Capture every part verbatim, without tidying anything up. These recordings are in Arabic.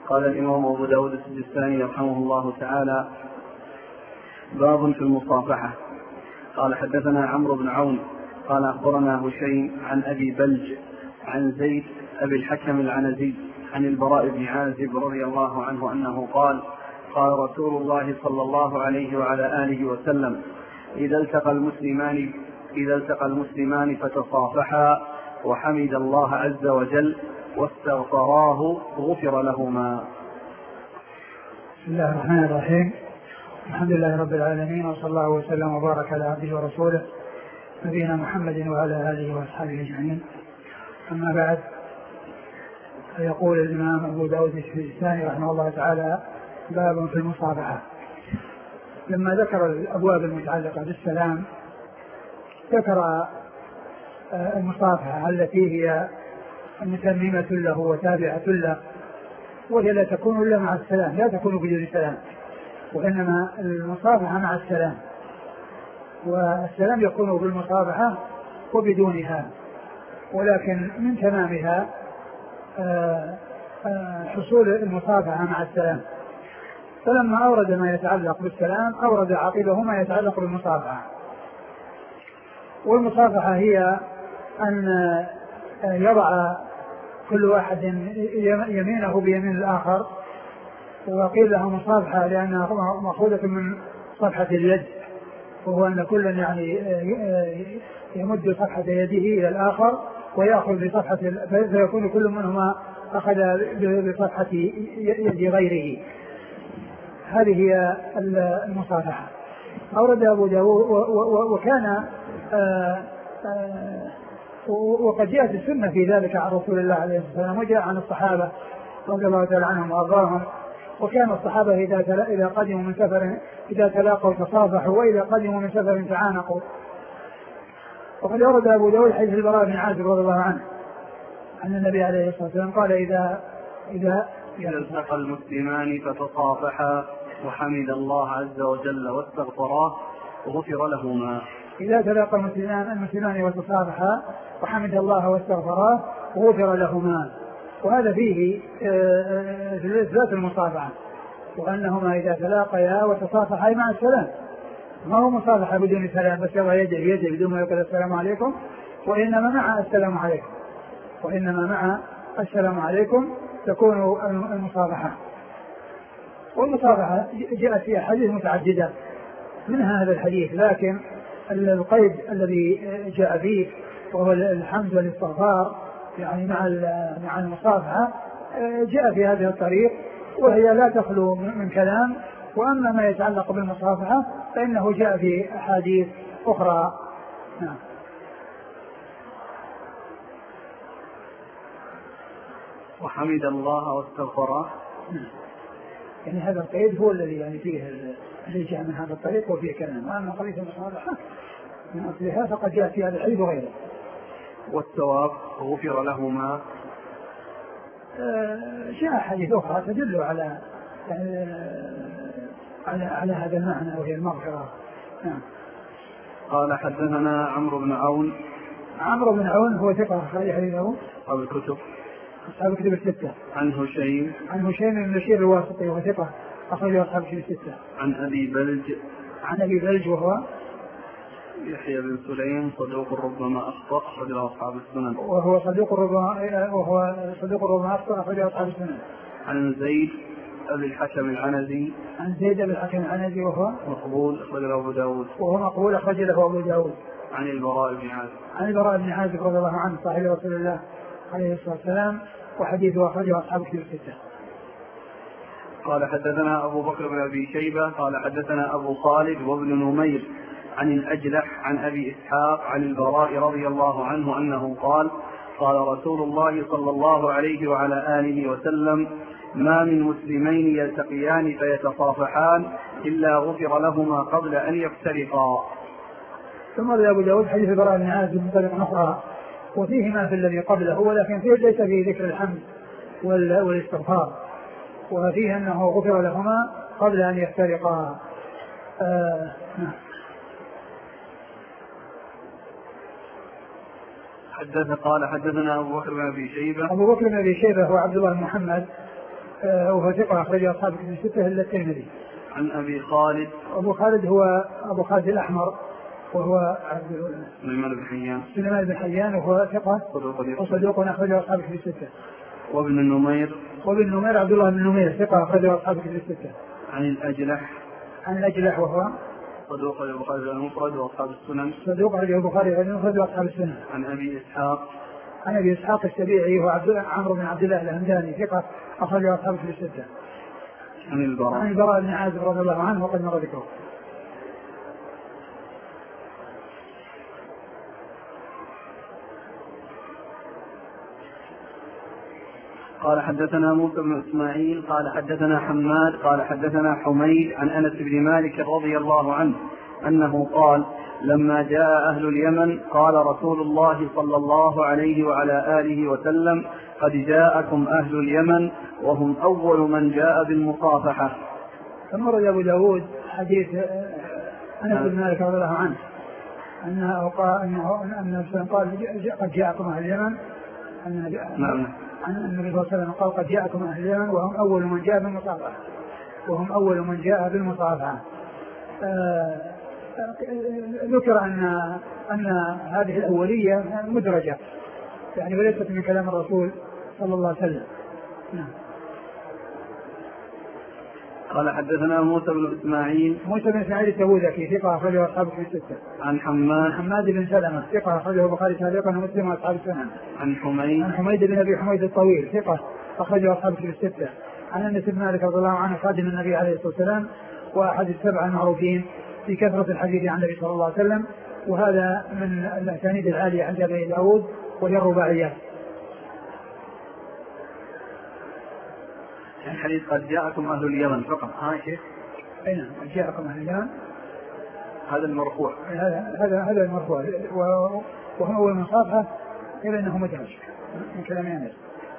قال الإمام أبو داود السجستاني رحمه الله تعالى: باب في المصافحة. قال حدثنا عمرو بن عون قال أخبرنا هشيم عن أبي بلج عن زيد أبي الحكم العنزي عن البراء بن عازب رضي الله عنه أنه قال: قال رسول الله صلى الله عليه وعلى آله وسلم: إذا التقى المسلمان إذا التقى المسلمان فتصافحا وحمد الله عز وجل واستغفراه غفر لهما. بسم الله الرحمن الرحيم. الحمد لله رب العالمين، وصلى الله وسلم وبارك على عبده ورسوله نبينا محمد وعلى آله وأصحابه أجمعين. أما بعد، يقول الإمام أبو داود السجستاني رحمه الله تعالى: باب في المصافحة. لما ذكر الأبواب المتعلقة بالسلام ذكر المصافحة التي هي متممة له وتابعة له، وهي لا تكون إلا مع السلام، لا تكون بدون سلام، وإنما المصافحة مع السلام، والسلام يكون بالمصافحة وبدونها، ولكن من تمامها حصول المصافحة مع السلام. فلما أورد ما يتعلق بالسلام أورد عقبه ما يتعلق بالمصافحة. والمصافحة هي أن يضع كل واحد يمينه بيمين الآخر، وقيل له مصافحة لأنها مأخوذة من صفحة اليد، وهو أن كل يعني يمد صفحة يده إلى الآخر ويأخذ بصفحة، فيكون كل منهما أخذ بصفحة يد غيره. هذه هي المصافحة. أورد أبو داود وكان آآ آآ وقد جاءت السنة في ذلك عن رسول الله عليه الصلاة والسلام، وجاء عن الصحابة رضي الله تعالى عنهم وأرضاهم. وكان الصحابة إذا إذا قدموا من سفر إذا تلاقوا تصافحوا، وإذا قدموا من سفر تعانقوا. وقد أورد أبو داود حديث البراء بن عازب رضي الله عنه أن النبي عليه الصلاة والسلام قال: إذا إذا إذا التقى المسلمان فتصافحا وحمد الله عز وجل واستغفراه غفر لهما. إذا تلاقى المسلمان المسلمان وتصافحا وحمد الله واستغفراه غفر لهما. وهذا فيه إثبات المصافحة، وأنهما إذا تلاقيا وتصافحا مع السلام، ما هو مصافحة بدون سلام بس يضع يده بيده بدون ما يقول السلام عليكم، وإنما مع السلام عليكم وإنما مع السلام عليكم تكون المصافحة. والمصافحة جاءت في أحاديث متعددة منها هذا الحديث، لكن القيد الذي جاء فيه وهو الحمد والاستغفار يعني مع مع المصافحة جاء في هذه الطريق، وهي لا تخلو من كلام. وأما ما يتعلق بالمصافحة فإنه جاء في أحاديث أخرى. نعم. وحمد الله واستغفره. يعني هذا القيد هو الذي يعني فيه الذي جاء من هذا الطريق وفيه كلام. وأما قضية المصافحة من أصلها فقد جاء في هذا الحديث وغيره. والثواب غفر لهما. آه جاء حديث أخرى تدل على على على هذا المعنى وهي المغفرة. نعم. قال حدثنا عمرو بن عون. عمرو بن عون هو ثقة أخرج حديثه أصحاب الكتب أصحاب الكتب الستة. عن هشيم عن هشيم بن بشير الواسطي وهو ثقة أخرج أصحاب الكتب الستة. عن أبي بلج. عن أبي بلج وهو يحيى بن سليم صدوق ربما أخطأ أخرج أصحاب السنن. وهو صدوق ربما وهو صدوق ربما أخطأ أخرج أصحاب السنن. عن زيد أبي الحكم العنزي. عن زيد أبي الحكم العنزي وهو مقبول أخرج له أبو داود. وهو مقبول أخرج له أبو داود. عن البراء بن عازب. عن البراء بن عازب رضي الله عنه صاحب رسول الله عليه الصلاة والسلام، وحديثه أخرجه أصحاب الكتب الستة. قال حدثنا أبو بكر بن أبي شيبة قال حدثنا أبو خالد وابن نمير عن الأجلح عن أبي إسحاق عن البراء رضي الله عنه أنه قال: قال رسول الله صلى الله عليه وعلى آله وسلم: ما من مسلمين يلتقيان فيتصافحان إلا غفر لهما قبل أن يفترقا. ثم روى أبو داود حديث البراء بن عازب من طريق أخرى وفيه ما في الذي قبله، ولكن فيه ليس فيه ذكر الحمد والاستغفار، وفيه أنه غفر لهما قبل أن يفترقا. آه حدث قال حدثنا أبو بكر بن أبي شيبة. أبو بكر بن أبي شيبة هو عبد الله بن محمد وهو ثقة أخرجه أصحاب الكتب الستة إلا الترمذي. عن أبي خالد. أبو خالد هو أبو خالد الأحمر وهو سليمان بن حيان. سليمان بن حيان وهو ثقة وصدوق أخرجه أصحاب الكتب الستة. وابن النمير. وابن النمير عبد الله بن النمير ثقة أخرجه أصحاب الكتب الستة. عن الأجلح. عن الأجلح وهو صدوق البخاري المفرد وأصحاب السنن. صدوق البخاري المفرد وأصحاب السنن. عن أبي إسحاق. عن أبي إسحاق السبيعي هو عمرو بن عبد الله الهمداني ثقة أخرجه أصحاب الكتب الستة. عن البراء. عن البراء بن عازب رضي الله عنه وقد مر ذكره. قال حدثنا موسى بن إسماعيل قال حدثنا حماد قال حدثنا حميد عن أنس بن مالك رضي الله عنه أنه قال لما جاء أهل اليمن قال رسول الله صلى الله عليه وعلى آله وسلم قد جاءكم أهل اليمن وهم أول من جاء بالمصافحة. ثم رد أبو داود حديث أنس بن مالك رضي الله عنه أنه قال أنه قال قد جاءكم أهل اليمن نعم. عن النبي صلى الله عليه وسلم قال قد جاءكم أهل اليمن وهم أول من جاء بالمصافحة وهم أول من جاء بالمصافحة. آه ذكر أن أن هذه الأولية مدرجة يعني وليست من كلام الرسول صلى الله عليه وسلم. نعم. قال حدثنا موسى بن إسماعيل. موسى بن إسماعيل التبوذكي ثقة أخرجه أصحاب الكتب الستة. عن حماد. حماد بن سلمة ثقة أخرجه البخاري تعليقا ومسلم وأصحاب السنن. عن حميد. عن حميد بن أبي حميد الطويل ثقة أخرجه أصحاب الكتب الستة. عن أنس بن مالك رضي الله عنه خادم النبي عليه الصلاة والسلام وأحد السبعة المعروفين في كثرة الحديث عن النبي صلى الله عليه وسلم وهذا من الأسانيد العالية عند أبي داود وهي الرباعيات. الحديث قد جاءكم أهل اليمن فقط. ها شيخ. أي نعم قد جاءكم أهل اليمن هذا المرفوع. هذا هذا هذا المرفوع وهم أول من صافحة إلا أنه مدرج من كلام أنس.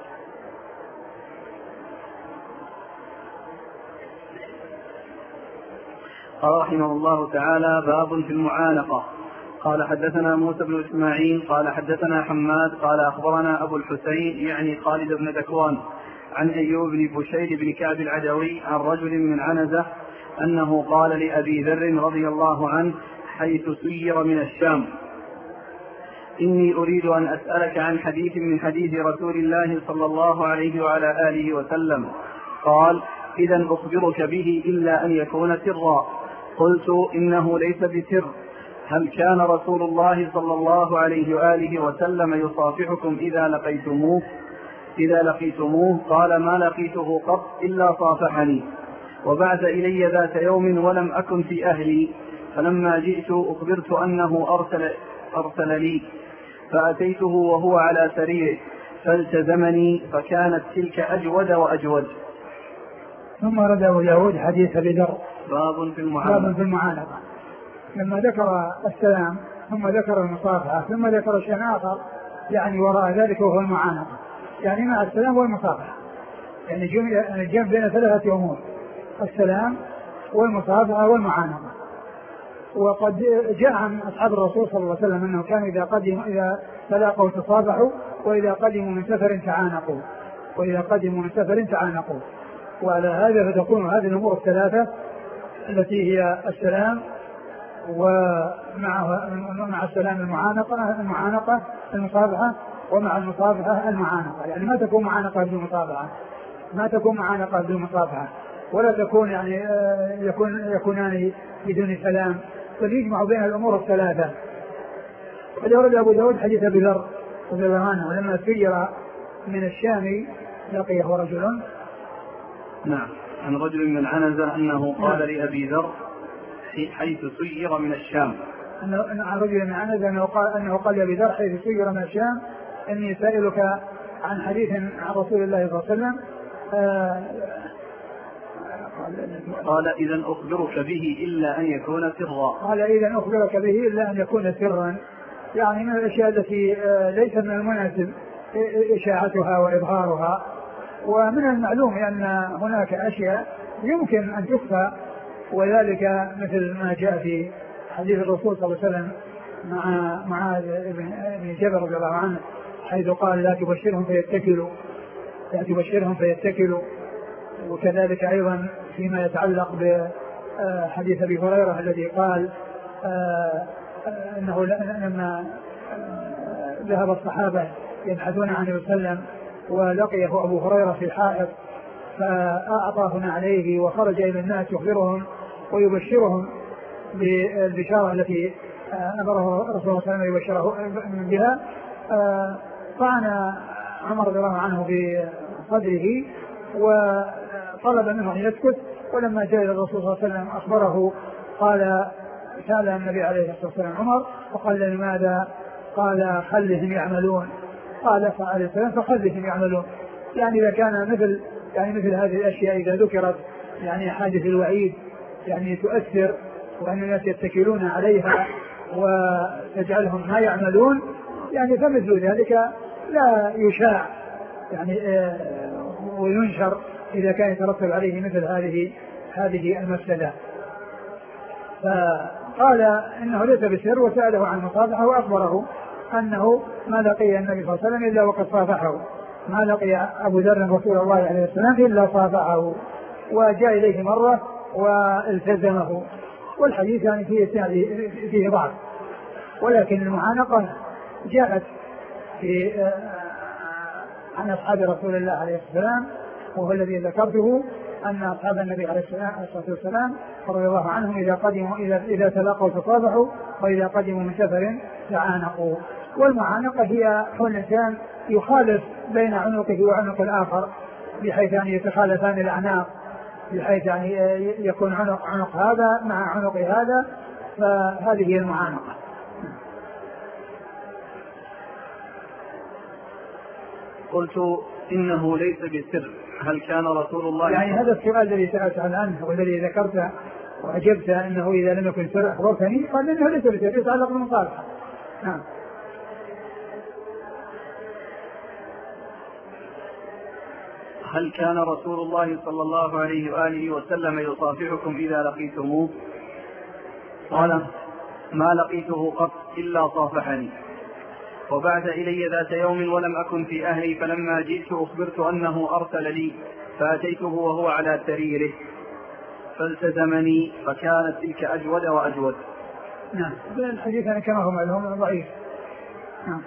قال رحمه الله تعالى باب في المعانقة. قال حدثنا موسى بن إسماعيل قال حدثنا حماد قال أخبرنا أبو الحسين يعني خالد بن ذكوان عن أيوب بن بشير بن كعب العدوي عن رجل من عنزة أنه قال لأبي ذر رضي الله عنه حيث سير من الشام إني أريد أن أسألك عن حديث من حديث رسول الله صلى الله عليه وعلى آله وسلم. قال إذا أخبرك به إلا أن يكون سرا. قلت إنه ليس بسر. هل كان رسول الله صلى الله عليه وآله وسلم يصافحكم إذا لقيتموه إذا لقيتموه؟ قال ما لقيته قط إلا صافحني وبعث إلي ذات يوم ولم أكن في أهلي فلما جئت أخبرت أنه أرسل, أرسل لي فأتيته وهو على سريره فالتزمني فكانت تلك أجود وأجود. ثم رد أبو داود حديث أبي ذر باب في المعانقة. باب في المعانقة لما ذكر السلام ثم ذكر المصافحة ثم ذكر شيء آخر يعني وراء ذلك وهو المعانقة يعني مع السلام والمصافحة يعني الجمع بين ثلاثة أمور السلام والمصافحة والمعانقة. وقد جاء عن أصحاب الرسول صلى الله عليه وسلم أنه كان إذا قدموا إذا تلاقوا تصافحوا وإذا قدموا من سفر تعانقوا وإذا قدموا من سفر تعانقوا. وعلى هذا فتكون هذه الأمور الثلاثة التي هي السلام ومع مع السلام المعانقة المعانقة المصافحة ومع المصافحة المعانقة يعني ما تكون معانقة بدون مصافحة ما تكون معانقة بدون مصافحة ولا تكون يعني يكون يكونان بدون سلام بل يجمع بين الأمور الثلاثة. وقد ورد أبو داود حديث أبي ذر رضي الله عنه ولما سير من الشام لقيه رجل نعم عن رجل من عنزة أنه قال نعم. لأبي ذر حيث سير من الشام أنه عن رجل من عنزة أنه قال, أنه قال لأبي ذر حيث سير من الشام إني سائلك عن حديث عن رسول الله صلى الله عليه وسلم. آه قال إذا أخبرك به إلا أن يكون سرا. قال إذا أخبرك به إلا أن يكون سرا يعني من الأشياء التي ليس من المناسب إشاعتها وإظهارها. ومن المعلوم أن هناك أشياء يمكن أن تخفى وذلك مثل ما جاء في حديث الرسول صلى الله عليه وسلم مع معاذ بن جبل رضي الله عنه حيث قال لا تبشرهم فيتكلوا لا تبشرهم فيتكلوا وكذلك أيضا فيما يتعلق بحديث أبي هريرة الذي قال أنه لما ذهب الصحابة يبحثون عن النبي صلى الله عليه وسلم ولقيه أبو هريرة في حائط فأعطاه عليه وخرج إلى الناس يخبرهم ويبشرهم بالبشارة التي أمره رسول الله صلى الله عليه وسلم يبشره بها. طعن عمر رضي الله عنه في صدره وطلب منه أن يسكت، ولما جاء إلى الرسول صلى الله عليه وسلم أخبره قال سأل النبي عليه الصلاة والسلام عمر وقال لماذا؟ قال خلهم يعملون. قال فعليه السلام فخلهم يعملون. يعني إذا كان مثل يعني مثل هذه الأشياء إذا ذكرت يعني حادث الوعيد يعني تؤثر وأن الناس يتكلون عليها وتجعلهم ما يعملون يعني فمثل ذلك لا يشاع يعني آه وينشر إذا كان يترتب عليه مثل هذه هذه المسألة. فقال إنه ليس بسر وسأله عن مصافحه وأخبره أنه ما لقي النبي صلى الله عليه وسلم إلا وقد صافحه، ما لقي أبو ذر رسول الله عليه السلام إلا صافحه، وجاء إليه مرة والتزمه. والحديث يعني فيه فيه ضعف، ولكن المعانقة جاءت في عن أصحاب رسول الله عليه السلام، وهو الذي ذكرته أن أصحاب النبي عليه الصلاة والسلام رضي الله عنهم إذا قدموا إذا إذا تلاقوا تصافحوا وإذا قدموا من سفر تعانقوا. والمعانقة هي كون الإنسان يخالف بين عنقه وعنق الآخر بحيث أن يتخالفان الأعناق، بحيث أن يكون عنق عنق هذا مع عنق هذا، فهذه هي المعانقة. قلت إنه ليس بسر، هل كان رسول الله يعني هذا السؤال الذي سألت عنه والذي ذكرته وأجبت أنه إذا لم يكن سر أخبرتني، قال إنه ليس بسر يتعلق بالمصالحة. نعم. هل كان رسول الله صلى الله عليه وآله وسلم يصافحكم إذا لقيتموه؟ قال ما لقيته قط إلا صافحني، وبعث إلي ذات يوم ولم أكن في أهلي، فلما جئت أخبرت أنه أرسل لي فأتيته وهو على سريره فالتزمني، فكانت تلك أجود وأجود. نعم. الحديث أنا كما هو معلوم ضعيف. نعم.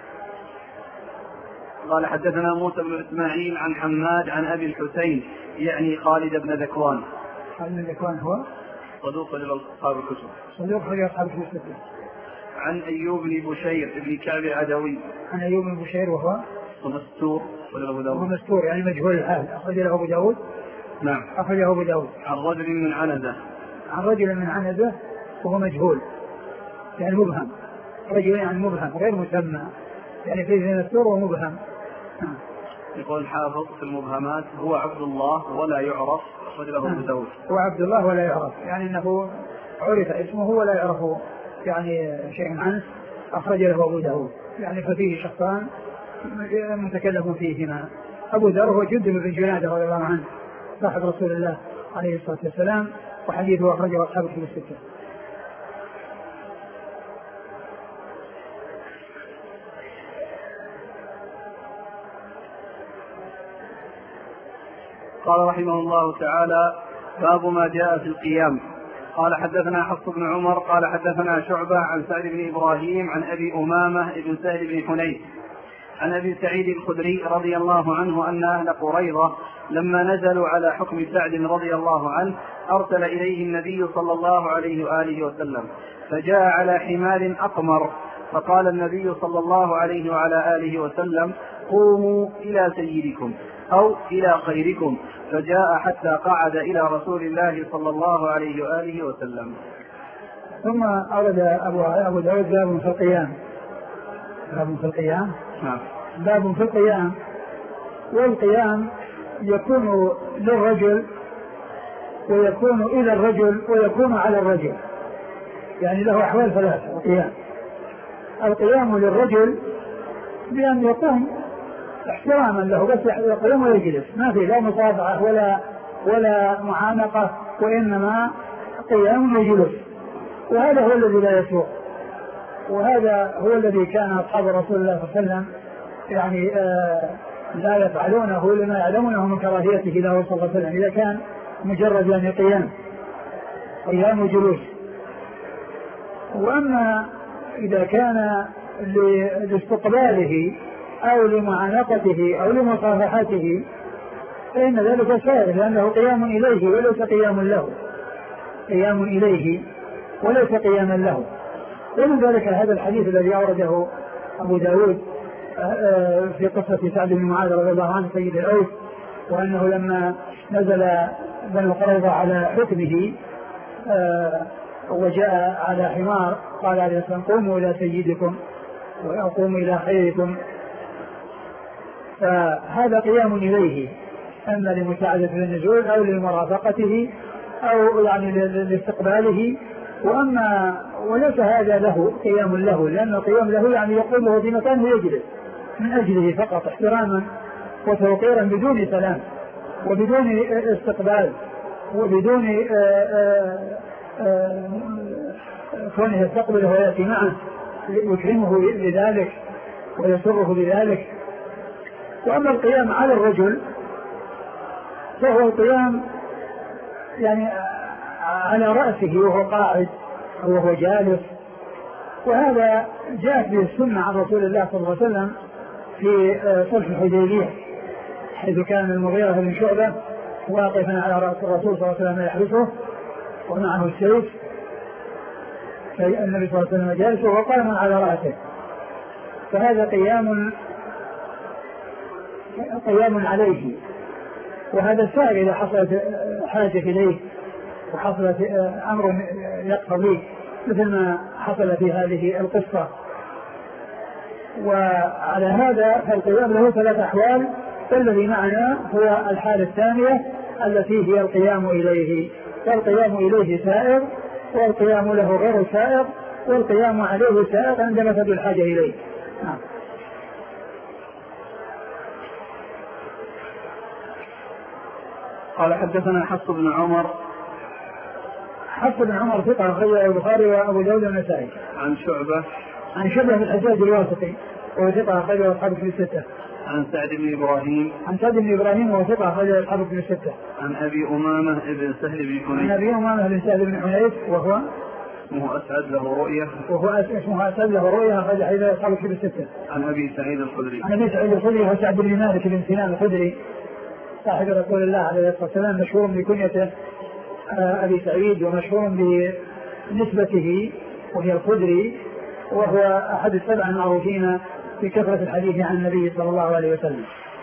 قال حدثنا موسى بن إسماعيل عن حماد عن أبي الحسين يعني خالد بن ذكوان. خالد بن ذكوان هو صدوق لأصحاب الكتب. صدوق لأصحاب الكتب. عن أيوب بن بشير بن كعب العدوي. عن أيوب بن بشير وهو مستور وهو مستور يعني مجهول الحال، أخرج له أبو داود. نعم. أخرجه أبو داود. عن رجل من عنزة. عن رجل من عنزة وهو مجهول يعني مبهم، رجل يعني مبهم غير مسمى، يعني فيه مستور ومبهم. يقول الحافظ في المبهمات هو عبد الله ولا يعرف، أخرج له أبو داود. هو عبد الله ولا يعرف يعني أنه عرف اسمه ولا يعرف يعني شيء عنه، أخرج له أبو داود. يعني ففيه شخصان متكلم فيهما. أبو ذر هو جندب بن جنادة رضي الله عنه صاحب رسول الله عليه الصلاة والسلام، وحديثه أخرجه أصحاب الكتب الستة. قال رحمه الله تعالى باب ما جاء في القيام. قال حدثنا حفص بن عمر قال حدثنا شعبة عن سعد بن إبراهيم عن أبي أمامة بن سهل بن حنيف عن أبي سعيد الخدري رضي الله عنه أن أهل قريظة لما نزلوا على حكم سعد رضي الله عنه أرسل إليه النبي صلى الله عليه وآله وسلم، فجاء على حمار أقمر، فقال النبي صلى الله عليه وعلى آله وسلم قوموا إلى سيدكم أو إلى خيركم، فجاء حتى قعد إلى رسول الله صلى الله عليه وآله وسلم. ثم أورد أبو داود باب في القيام. باب في القيام. نعم. باب في القيام. والقيام يكون للرجل ويكون إلى الرجل ويكون على الرجل، يعني له أحوال ثلاثة. القيام القيام للرجل بأن يقوم احتراما له، بس يقوم ويجلس، ما في لا مصافحة ولا ولا معانقة، وإنما قيام وجلوس، وهذا هو الذي لا يسوق، وهذا هو الذي كان أصحاب رسول الله صلى الله عليه وسلم يعني آآ لا يفعلونه لما يعلمونه من كراهيته له صلى الله عليه وسلم إذا كان مجرد يعني قيام قيام وجلوس. وأما إذا كان لاستقباله أو لمعانقته أو لمصافحته فإن ذلك سائر لأنه قيام إليه وليس قيام له قيام إليه وليس قياما له. ومن ذلك هذا الحديث الذي أورده أبو داود في قصة سعد بن معاذ رضي الله عنه سيد الأوس وأنه لما نزل بنو قريظة على حكمه وجاء على حمار قال عليه السلام قوموا إلى سيدكم وقوموا إلى خيركم. فهذا قيام إليه أما لمساعدة النزول أو لمرافقته أو يعني لاستقباله. وأما وليس هذا له قيام له لأن القيام له يعني يقومه في مكان يجلس من أجله فقط احتراما وتوقيرا بدون سلام وبدون استقبال وبدون كونه يستقبله ويأتي معه يكرمه بذلك ويسره بذلك. وأما القيام على الرجل فهو القيام يعني على رأسه وهو قاعد أو وهو جالس. وهذا جاءت به السنة عن رسول الله صلى الله عليه وسلم في صلح الحديبية حيث كان المغيرة بن شعبة واقفا على رأس الرسول صلى الله عليه وسلم يحرسه ومعه السيف فالنبي صلى الله عليه وسلم جالس وهو قائم على رأسه. فهذا قيام قيام عليه. وهذا سائر إذا حصلت حاجة إليه وحصلت أمر يقتضيه مثل ما حصل في هذه القصة. وعلى هذا فالقيام له ثلاث أحوال والذي معنا هو الحالة الثانية التي هي القيام إليه. والقيام إليه سائر والقيام له غير سائر والقيام عليه سائر عندما تدل الحاجة إليه. نعم. قال حدثنا حفص بن عمر. حفص بن عمر ثقة أخرجه البخاري وأبو داود والنسائي. عن شعبة. عن شعبة بن الحجاج الواسطي وهو ثقة أخرجه أصحاب الكتب الستة. عن سعد بن إبراهيم. عن سعد بن إبراهيم وهو ثقة أخرجه أصحاب الكتب الستة. عن أبي أمامة بن سهل بن حنيف. عن أبي أمامة بن سهل بن حنيف وهو اسمه أسعد له رؤية. وهو اسمه أسعد له رؤية أخرج حديث أصحاب الكتب الستة. عن أبي سعيد الخدري. عن أبي سعيد الخدري وهو سعد بن مالك بن سنان الخدري صاحب رسول الله عليه الصلاة والسلام مشهور بكنيته أبي سعيد ومشهور بنسبته وهي الخدري وهو أحد السبع المعروفين في كثرة الحديث عن النبي صلى الله عليه وسلم.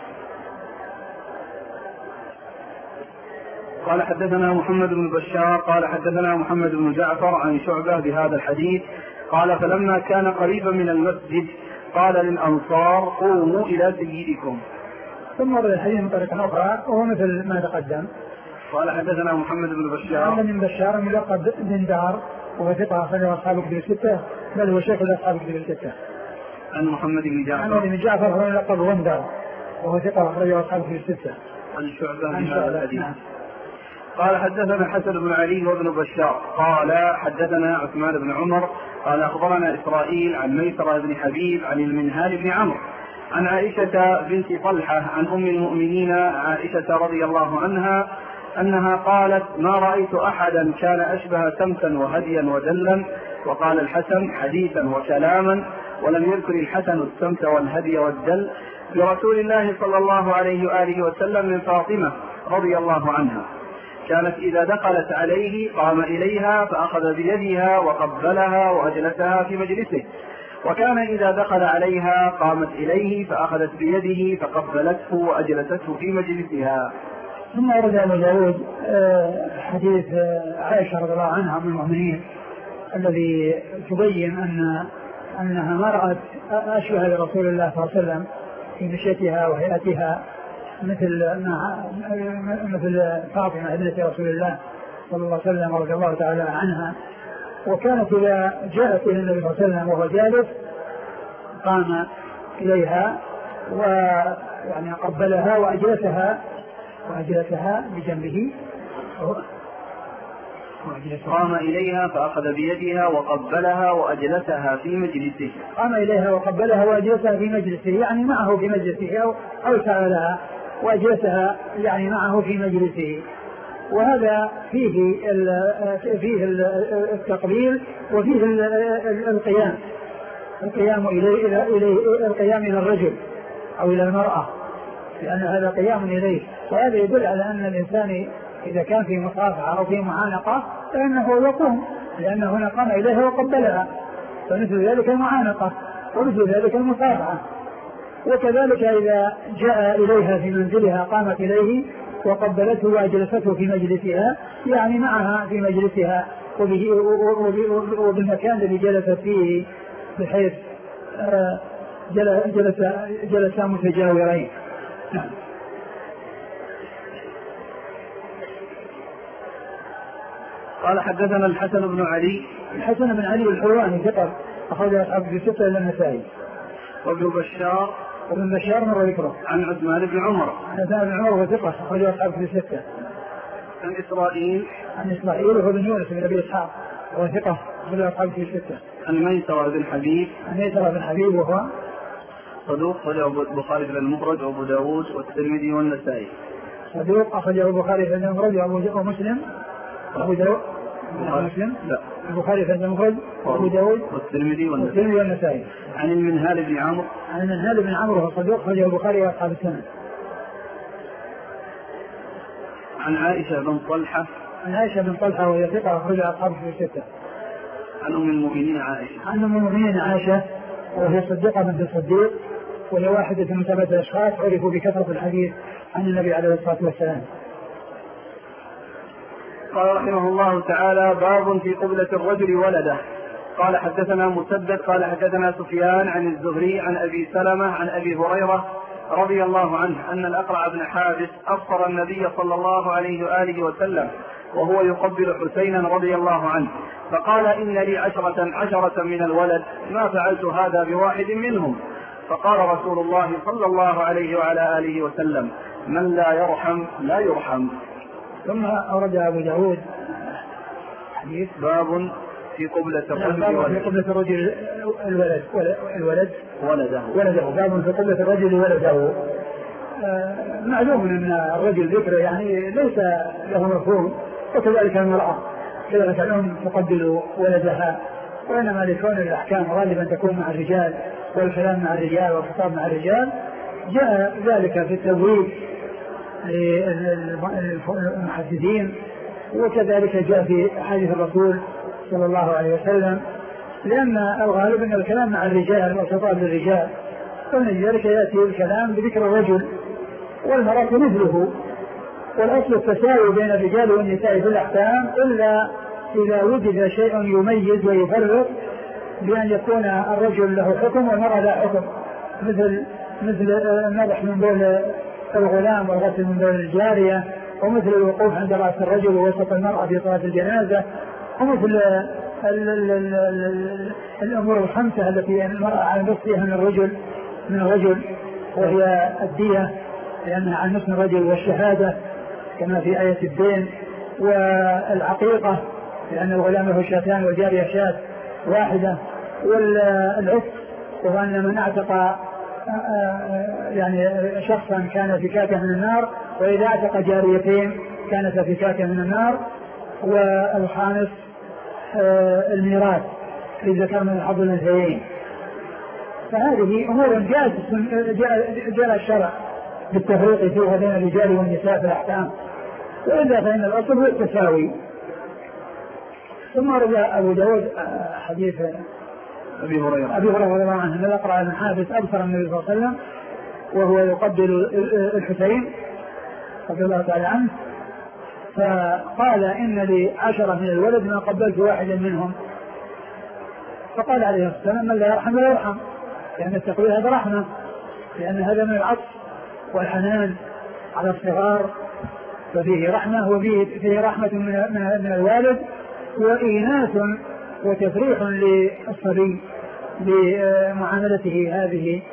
قال حدثنا محمد بن بشار قال حدثنا محمد بن جعفر عن شعبة بهذا الحديث قال فلما كان قريبا من المسجد قال للأنصار قوموا إلى سيدكم. ثم ورد الحديث من طريقة أخرى وهو مثل ما تقدم. قال حدثنا محمد بن بشار. محمد بن بشار ملقب بن دار وهو ثقة أخرجه أصحاب الكتب الستة بل هو شيخ أصحاب الكتب الستة. عن محمد بن جعفر. محمد بن جعفر هو ملقب غندر وهو ثقة أخرجه أصحاب الكتب الستة. عن شعبة بهذا الحديث. قال حدثنا حسن بن علي وابن بشار قال حدثنا عثمان بن عمر قال أخبرنا إسرائيل عن ميسرة بن حبيب عن المنهال بن عمرو عن عائشة بنت طلحة عن أم المؤمنين عائشة رضي الله عنها أنها قالت ما رأيت أحدا كان أشبه سمتا وهديا ودلا. وقال الحسن حديثا وكلاما ولم يذكر الحسن السمت والهدي والدل برسول الله صلى الله عليه وآله وسلم من فاطمة رضي الله عنها كانت إذا دخلت عليه قام إليها فأخذ بيدها وقبلها وأجلسها في مجلسه وكان إذا دخل عليها قامت إليه فأخذت بيده فقبلته وأجلسته في مجلسها. ثم ورد أبو داود حديث عائشة رضي الله عنها من المؤمنين الذي تبين أن أنها ما رأت أشبه لرسول الله صلى الله عليه وسلم في مشيتها وهيئتها مثل مثل فاطمة ابنة رسول الله صلى الله عليه وسلم رضي الله تعالى عنها. وكانت إذا جاءت إلى النبي صلى الله عليه وسلم وهو جالس قام إليها ويعني قبلها وأجلسها وأجلسها بجنبه قام إليها فأخذ بيدها وقبلها وأجلسها في مجلسه. قام إليها وقبلها وأجلسها في مجلسه يعني معه في مجلسه أو أو سألها وأجلسها يعني معه في مجلسه. وهذا فيه فيه التقبيل وفيه القيام القيام إليه إليه القيام إلى الرجل أو إلى المرأة لأن هذا قيام إليه. وهذا يدل على أن الإنسان إذا كان في مصافحة أو في معانقة فإنه يقوم لأنه هنا قام إليها وقبلها فمثل ذلك المعانقة ومثل ذلك المصافحة. وكذلك إذا جاء إليها في منزلها قامت إليه وقبلته وأجلسته في مجلسها يعني معها في مجلسها وبالمكان الذي جلست فيه بحيث جلس جلس متجاورين. قال حدثنا الحسن بن علي الحسن بن علي الحلواني ثقة أخرج أصحاب في ستة إلى النسائي. وابن بشار وابن بشار مر ذكره عن عثمان بن عمر عن عثمان بن عمر وثقة أخرج أصحاب في ستة. عن إسرائيل عن إسرائيل وهو بن يونس بن أبي إسحاق وهو ثقة أخرج أصحاب في ستة. عن ميسرة بن حبيب عن ميسرة بن حبيب وهو صدوق أخرجه البخاري في المفرد وأبو داود والترمذي والنسائي. صدوق أخرجه البخاري في المفرد ومسلم وأبو داود مسلم لا البخاري في المفرد وأبو داود والترمذي والنسائي. عن المنهال بن عمرو عن المنهال بن عمرو وهو صدوق أخرجه البخاري وأصحاب السنن. عن عائشة بن طلحة عن عائشة بن طلحة وهي ثقة أخرجها أصحاب في ستة. عن أم المؤمنين عائشة عن أم المؤمنين عائشة وهي صديقة بنت الصديق وهي واحدة من ثلاثة أشخاص عرفوا بكثرة الحديث عن النبي عليه الصلاة والسلام. قال رحمه الله تعالى باب في قبلة الرجل ولده. قال حدثنا مسدد قال حدثنا سفيان عن الزهري عن أبي سلمة عن أبي هريرة رضي الله عنه أن الأقرع بن حابس أبصر النبي صلى الله عليه وآله وسلم وهو يقبل حسينا رضي الله عنه فقال إن لي عشرة عشرة من الولد ما فعلت هذا بواحد منهم. فقال رسول الله صلى الله عليه وعلى آله وسلم من لا يرحم لا يرحم. ثم أورد أبو داود حديث باب في قبلة الرجل في قبلة الرجل الولد الولد ولده ولده باب في قبلة الرجل ولده. آه معلوم أن الرجل ذكر يعني ليس له مفهوم وكذلك المرأة كذلك الأم تقبل ولدها وإنما لكون الأحكام غالبا تكون مع الرجال والكلام مع الرجال والخطاب مع الرجال جاء ذلك في التبويب للمحدثين وكذلك جاء في حديث الرسول صلى الله عليه وسلم لأن الغالب أن الكلام مع الرجال والخطاب للرجال ومن ذلك يأتي الكلام بذكر الرجل والمرأة مثله والأصل التساوي بين الرجال والنساء في الأحكام إلا إذا وجد شيء يميز ويفرق بأن يكون الرجل له حكم والمرأة لا حكم مثل مثل النضح من بول الغلام والغسل من بول الجارية ومثل الوقوف عند رأس الرجل ووسط المرأة في صلاة الجنازة ومثل ال ال ال ال الأمور الخمسة التي المرأة على نصفها من الرجل من الرجل وهي الدية لأنها على نصف الرجل والشهادة كما في آية الدين والعقيقة لأن الغلام له شاتان والجارية شاة واحدة والعتق وهو أن من اعتق يعني شخصا كان فكاكا من النار وإذا اعتق جاريتين كانت فكاكا من النار. والخامس الميراث للذكر من الحظ الأنثيين. فهذه أمور جاءت جاء الشرع بالتفريق فيها بين الرجال والنساء في الأحكام وإذا فإن الأصل هو التساوي. ثم رجع أبو داود حديث أبي هريرة أبي هريرة رضي الله عنه أن الأقرع بن حابس أبصر النبي صلى الله عليه وسلم وهو يقبل الحسين رضي الله تعالى عنه فقال إن لي عشرة من الولد ما قبلت واحدا منهم. فقال عليه الصلاة والسلام من لا يرحم لا يرحم لأن التقبيل هذا رحمة لأن هذا من العطف والحنان على الصغار ففيه رحمة وفيه فيه رحمة من الوالد وإيناس وتفريح للصبي بمعاملته هذه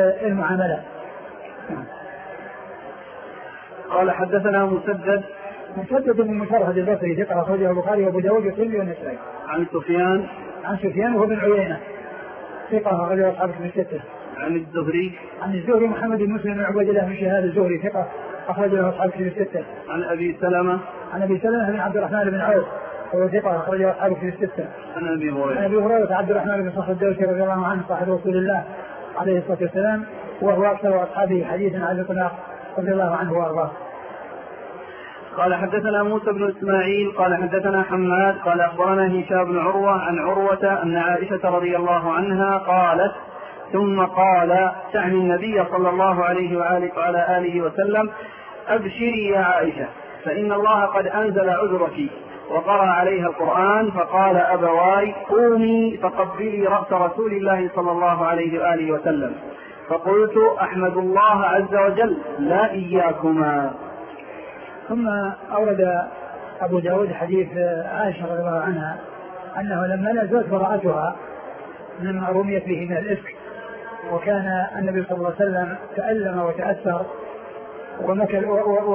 المعاملة. قال حدثنا مسدد مسدد بن مسرهد البصري ثقة أخرجه البخاري وأبو داود والترمذي والنسائي. عن سفيان عن سفيان وهو بن عيينة ثقة أخرجه أصحاب الكتب الستة. عن الزهري عن الزهري محمد بن مسلم بن عبد الله بن شهاب الزهري ثقة أخرجه أصحاب الكتب الستة. عن أبي سلمة عن أبي سلمة بن عبد الرحمن بن عوف وهو ثقة أخرجه أصحاب الكتب الستة. عن أبي هريرة عن أبي هريرة عبد الرحمن بن صخر الدوسي رضي الله عنه صاحب رسول الله عليه الصلاة والسلام وهو أكثر أصحابه حديثا على الإطلاق رضي الله عنه وأرضاه. قال حدثنا موسى بن إسماعيل قال حدثنا حماد قال أخبرنا هشام بن عروة عن عروة أن عائشة رضي الله عنها قالت ثم قال تعني النبي صلى الله عليه وآله, وعلى آله وسلم أبشري يا عائشة فإن الله قد أنزل عذرك وقرأ عليها القرآن فقال أبواي قومي فقبلي رأس رسول الله صلى الله عليه وآله وسلم فقلت أحمد الله عز وجل لا إياكما. ثم أورد أبو داود حديث عائشة رضي الله عنها أنه لما نزلت براءتها مما رميت به من الإفك وكان النبي صلى الله عليه وسلم تألم وتأثر ومكل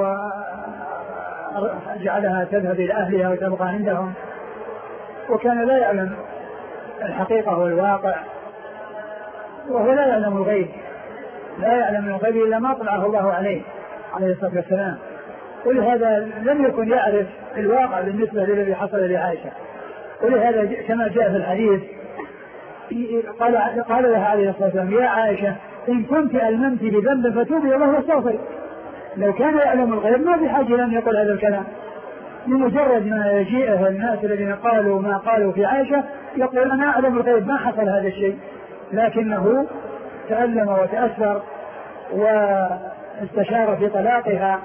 وجعلها تذهب إلى أهلها وتبقى عندهم وكان لا يعلم الحقيقة والواقع وهو لا يعلم الغيب لا يعلم الغيب إلا ما طلعه الله عليه عليه الصلاة والسلام ولهذا لم يكن يعرف الواقع بالنسبة للذي حصل لعائشة ولهذا كما جاء في الحديث قال, قال لها عليه الصلاة والسلام يا عائشة إن كنت ألممت بذنب فتوبي الله واستغفري. لو كان يعلم الغيب ما في حاجة لم يقول هذا الكلام بمجرد ما يجيئه الناس الذين قالوا ما قالوا في عائشة يقول أنا أعلم الغيب ما حصل هذا الشيء لكنه تألم وتأثر واستشار في طلاقها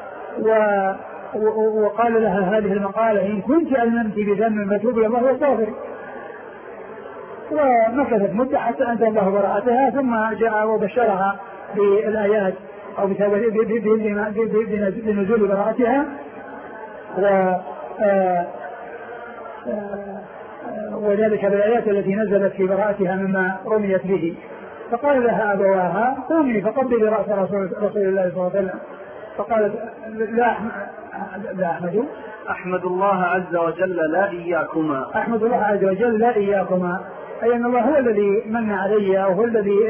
وقال لها هذه المقالة إن كنت ألممت بذنب فتوبي الله واستغفري. ومكثت مدة حتى أنزل الله براءتها ثم جاء وبشرها بالآيات أو بنزول براءتها وذلك بالآيات التي نزلت في براءتها مما رميت به. فقال لها أبواها قومي فقبلي رأس رسول, رسول الله صلى الله عليه وسلم فقالت لا, لا أحمد أحمد الله عز وجل لا إياكما أحمد الله عز وجل لا إياكما أي أن الله هو الذي من علي وهو الذي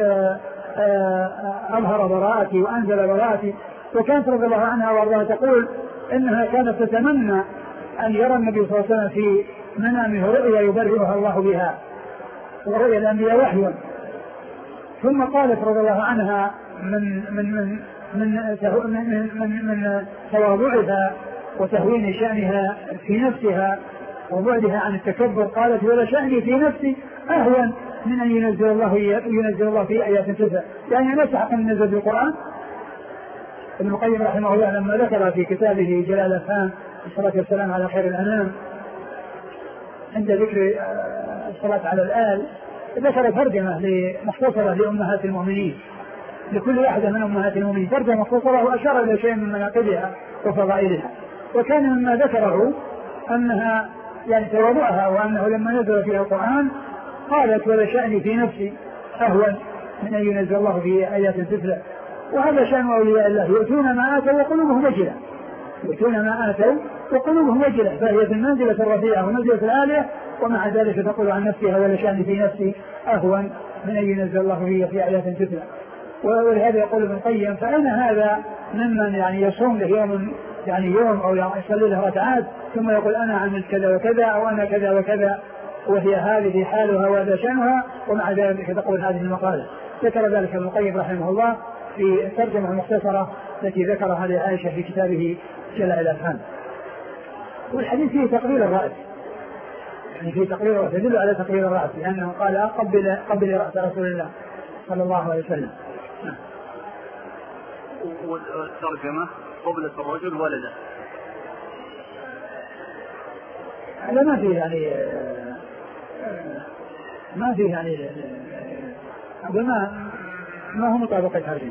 أظهر براءتي وأنزل براءتي. وكانت رضي الله عنها وارضاها تقول إنها كانت تتمنى أن يرى النبي صلى الله عليه وسلم في منامه رؤيا يبرئها الله بها ورؤيا الأنبياء وحي. ثم قالت رضي الله عنها من من من من من, من, من تواضعها وتهوين شأنها في نفسها وبعدها عن التكبر قالت ولا شأني في نفسي أهون من أن ينزل الله ينزل الله في آيات تسع يعني ليس حقا ينزل بالقرآن. ابن القيم رحمه الله لما ذكر في كتابه جلال الأفهام الصلاة والسلام على خير الأنام عند ذكر الصلاة على الآل ذكر ترجمة مختصرة لأمهات المؤمنين لكل واحدة من أمهات المؤمنين ترجمة مختصرة وأشار إلى شيء من مناقبها وفضائلها. وكان مما ذكره أنها يعني تواضعها وأنه لما نزل فيها القرآن قالت ولا شأني في نفسي أهون من أن ينزل الله في آيات تتلى. وهذا شأن أولياء الله يؤتون ما آتوا وقلوبهم وجلة يؤتون ما آتوا وقلوبهم وجلة فهي في المنزلة الرفيعة ومنزلة العالية ومع ذلك تقول عن نفسها ولا شأني في نفسي أهون من أن ينزل الله فيه في آيات تتلى. ولهذا يقول ابن القيم فأين هذا ممن يعني يصوم له يوم يعني يوم أو يصلي له ركعات ثم يقول أنا عملت كذا وكذا أو أنا كذا وكذا وهي هذه حالها وهذا شأنها ومع ذلك تقول هذه المقالة. ذكر ذلك ابن القيم رحمه الله في الترجمة المختصرة التي ذكرها لعائشة في كتابه جلال الأفهام. والحديث فيه تقرير الرأس يعني فيه تقرير الرأس يدل على تقرير الرأس لأنه قال قبل قبل رأس رسول الله صلى الله عليه وسلم. والترجمة قبلة الرجل ولده هذا ما فيه يعني ما فيه يعني ما ما هو مطابق الترجمة.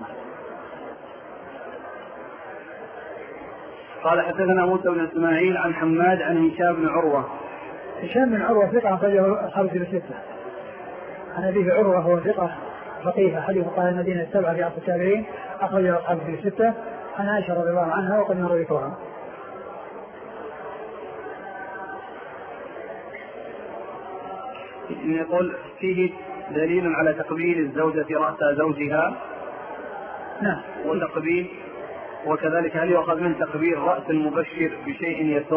قال حدثنا موسى بن اسماعيل عن حماد عن هشام بن عروة. هشام بن عروة ثقة أخرجه أصحاب الكتب الستة. عن أبيه عروة هو ثقة فقيه حديث قال المدينة السبعة في عصر التابعين أخرجه أصحاب الكتب الستة. عن عائشة رضي الله عنها وقد مر ذكرها. يقول فيه دليل على تقبيل الزوجة رأس زوجها. نعم. وتقبيل وكذلك هل يؤخذ من تقبيل رأس المبشر بشيء يسر؟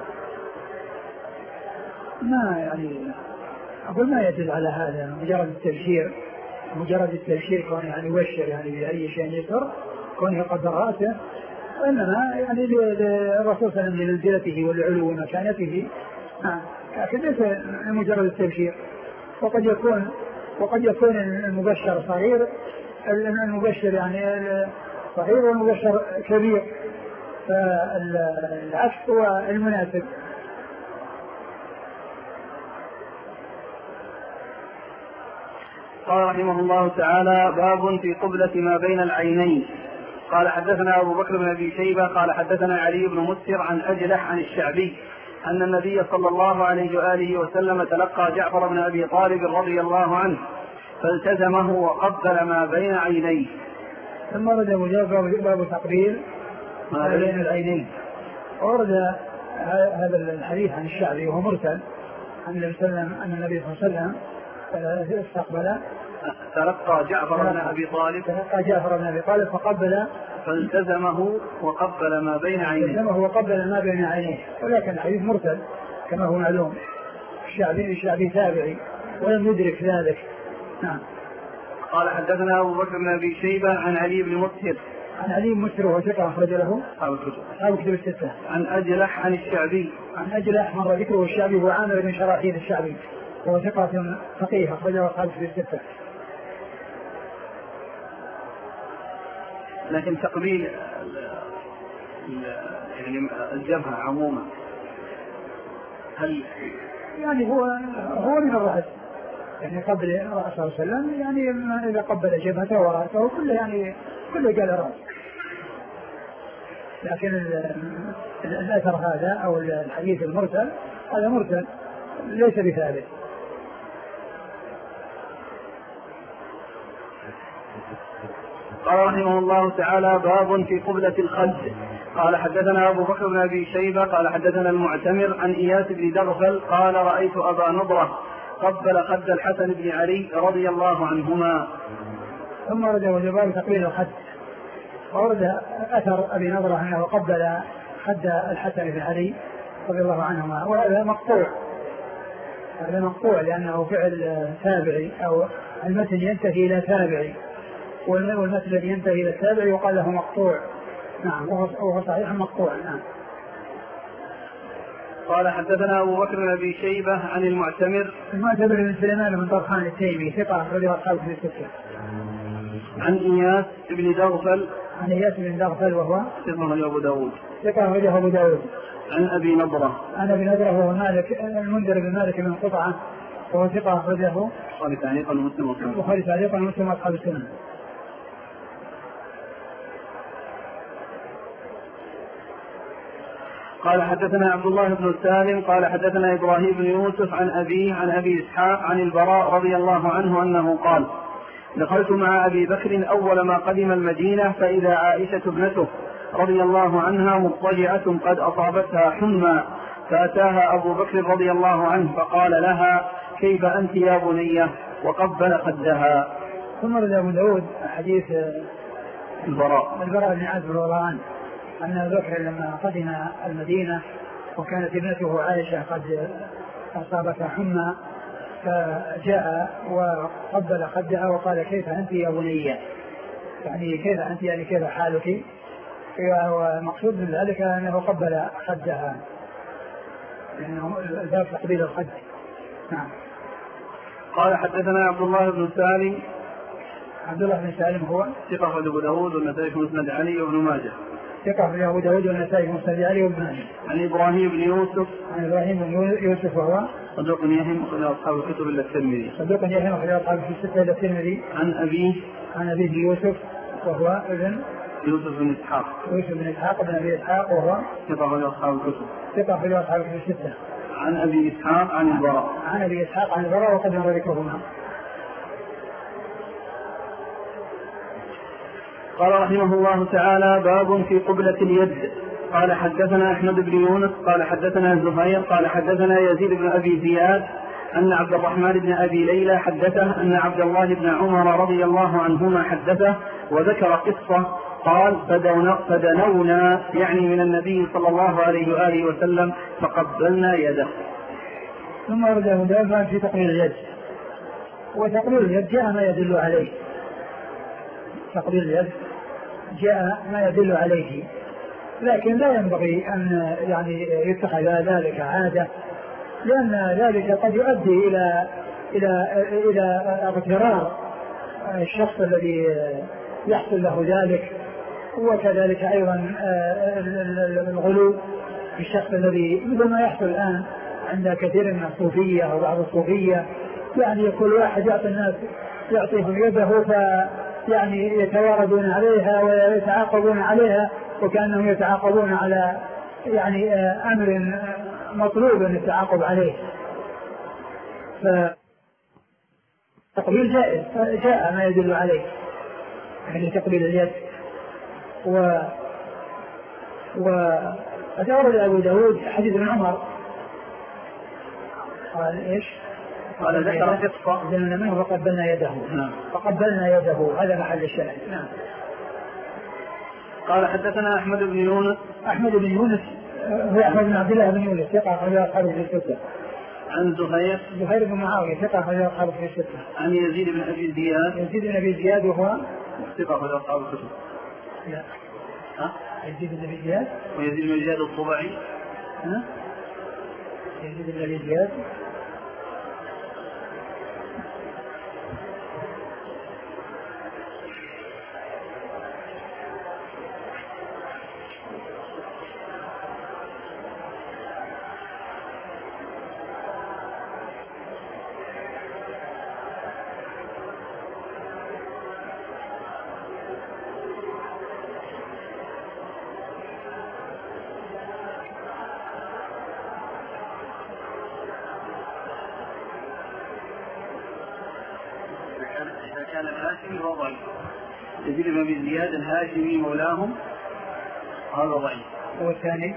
ما يعني أقول ما يدل على هذا، مجرد التبشير مجرد التبشير كون يعني يبشر يعني بأي شيء يسر كون يقدر رأسه، وإنما يعني الرسول صلى الله عليه وسلم لمنزلته والعلو ومكانته، لكن ليس مجرد التبشير. وقد يكون وقد يكون المبشر صغير، المبشر يعني صغير والمبشر كبير، فالعكس هو المناسب. قال رحمه الله تعالى: باب في قبلة ما بين العينين. قال حدثنا أبو بكر بن أبي شيبة قال حدثنا علي بن مسهر عن أجلح عن الشعبي أن النبي صلى الله عليه وآله وسلم تلقى جعفر بن أبي طالب رضي الله عنه فالتزمه وقبل ما بين عينيه. ثم ورد باب تقبيل ما بين العينين. ورد هذا الحديث عن الشعبي وهو مرسل عن النبي صلى الله عليه وسلم أن النبي صلى الله عليه وسلم استقبل تلقى جعفر بن أبي طالب تلقى جعفر بن أبي طالب فقبل فالتزمه وقبل ما بين عينيه. التزمه وقبل ما بين عينيه، ولكن الحديث مرسل كما هو معلوم. الشعبي الشعبي تابعي ولم يدرك ذلك. نعم. قال حدثنا أبو بكر بن أبي شيبة عن علي بن مسهر عن علي بن مسهر وثقة أخرج له أصحاب الكتب الستة. عن أجلح عن الشعبي عن أجلح مر ذكره الشعبي هو عامر بن شراحيل الشعبي وهو ثقة فقيه أخرج له أصحاب الكتب الستة. لكن تقبيل يعني الجبهة عموما هل يعني هو هو من الرأس، يعني قبل رأسه صلى الله عليه وسلم، يعني إذا قبل جبهته ورأسه كله يعني كله قال رأس. لكن الأثر هذا أو الحديث المرسل هذا مرسل ليس بثابت. قال رحمه الله تعالى: باب في قبلة الخد. قال حدثنا أبو بكر بن أبي شيبة قال حدثنا المعتمر عن إياس بن دغفل قال رأيت أبا نضرة قبل خد الحسن بن علي رضي الله عنهما. ثم ورد وجبال تقبيل الخد، ورد أثر أبي نضرة أنه قبل خد الحسن بن علي رضي الله عنهما، وهذا مقطوع هذا مقطوع لأنه فعل تابعي أو المتن ينتهي إلى تابعي، والمثل الذي ينتهي إلى التابع يقال له مقطوع. نعم وهو صحيح مقطوع. نعم. قال حدثنا أبو بكر بن أبي شيبة عن المعتمر المعتمر بن سليمان بن طرخان التيمي ثقة رضي الله عنه في الستة. عن إياس بن دغفل عن إياس بن دغفل وهو ثقة أبو داود ثقة رضي أبو داود. عن أبي نضرة عن أبي نضرة وهو مالك المنذر بن مالك بن قطعة وهو ثقة رضيه البخاري تعليقا ومسلم البخاري تعليقا ومسلم أصحاب السنن. قال حدثنا عبد الله بن سالم قال حدثنا إبراهيم بن يوسف عن أبيه عن أبي إسحاق عن البراء رضي الله عنه أنه قال: دخلت مع أبي بكر أول ما قدم المدينة فإذا عائشة ابنته رضي الله عنها مضطجعة قد أصابتها حمى، فأتاها أبو بكر رضي الله عنه فقال لها: كيف أنت يا بنية؟ وقبل خدها. ثم رد أبو داود حديث البراء البراء بن عازب رضي الله عنه أن أبا بكر لما قدم المدينة وكانت ابنته عائشة قد أصابتها حمى فجاء وقبل خدها وقال: كيف أنت يا بنية؟ يعني كيف أنت يعني كيف حالك؟ ومقصود من ذلك أنه قبل خدها، لأنه ذات تقبيل الخد. نعم. قال حدثنا عبد الله بن سالم عبد الله بن سالم هو ثقة أبو داود والنسائي في مسند علي وابن ماجه ثقة أبو داود والنسائي في مسند علي وابن ماجه. عن إبراهيم بن يوسف عن إبراهيم بن يوسف وهو صدوق يهم أخرج أصحاب الكتب إلا الترمذي صدوق يهم أخرج أصحاب الكتب إلا الترمذي. عن أبيه عن أبيه يوسف وهو ابن يوسف بن إسحاق يوسف بن إسحاق بن أبي إسحاق وهو ثقة أخرج أصحاب الكتب ثقة أخرج أصحاب الكتب الستة. عن أبي إسحاق عن البراء عن أبي إسحاق عن البراء وقد مر ذكرهما. قال رحمه الله تعالى: باب في قبلة اليد. قال حدثنا أحمد بن يونس قال حدثنا زهير قال حدثنا يزيد بن أبي زياد أن عبد الرحمن بن أبي ليلى حدثه أن عبد الله بن عمر رضي الله عنهما حدثه وذكر قصة قال فدنونا يعني من النبي صلى الله عليه وآله وسلم فقبلنا يده. ثم ورده دابا في تقليل اليد، وتقليل اليد جاء ما يدل عليه، تقليل اليد جاء ما يدل عليه، لكن لا ينبغي أن يعني يتخذ ذلك عادة، لأن ذلك قد يؤدي إلى إلى إلى اغترار الشخص الذي يحصل له ذلك، وكذلك أيضا الغلو في الشخص الذي مثل ما يحصل الآن عند كثير من الصوفية أو بعض الصوفية، يعني كل واحد يعطي الناس يعطيهم يده فيعني يتواردون عليها ويتعاقبون عليها وكأنهم يتعاقبون على يعني أمر مطلوب التعاقب عليه. فتقبيل جائز جاء ما يدل عليه، يعني تقبيل اليد. و وأورد أبو داود حديث ابن عمر قال إيش؟ قال ذكر قصة زمن منه فقبلنا يده. نعم. فقبلنا يده، هذا محل الشاهد. نعم. قال حدثنا أحمد بن يونس. أحمد بن يونس هو أحمد بن عبد الله بن يونس ثقة أخرج أصحابه في الستة. عن زهير زهير بن معاوية ثقة أخرج أصحابه في الستة. عن يزيد بن أبي زياد يزيد بن أبي زياد وهو ثقة أخرج أصحابه في الستة. لا ها؟ يزيد بن أبي زياد ويزيد بن زياد الطبعي. ها؟ يزيد بن أبي زياد كان الهاشمي هو ضعيف. يزيد بن أبي زياد الهاشمي مولاهم هذا ضعيف. والثاني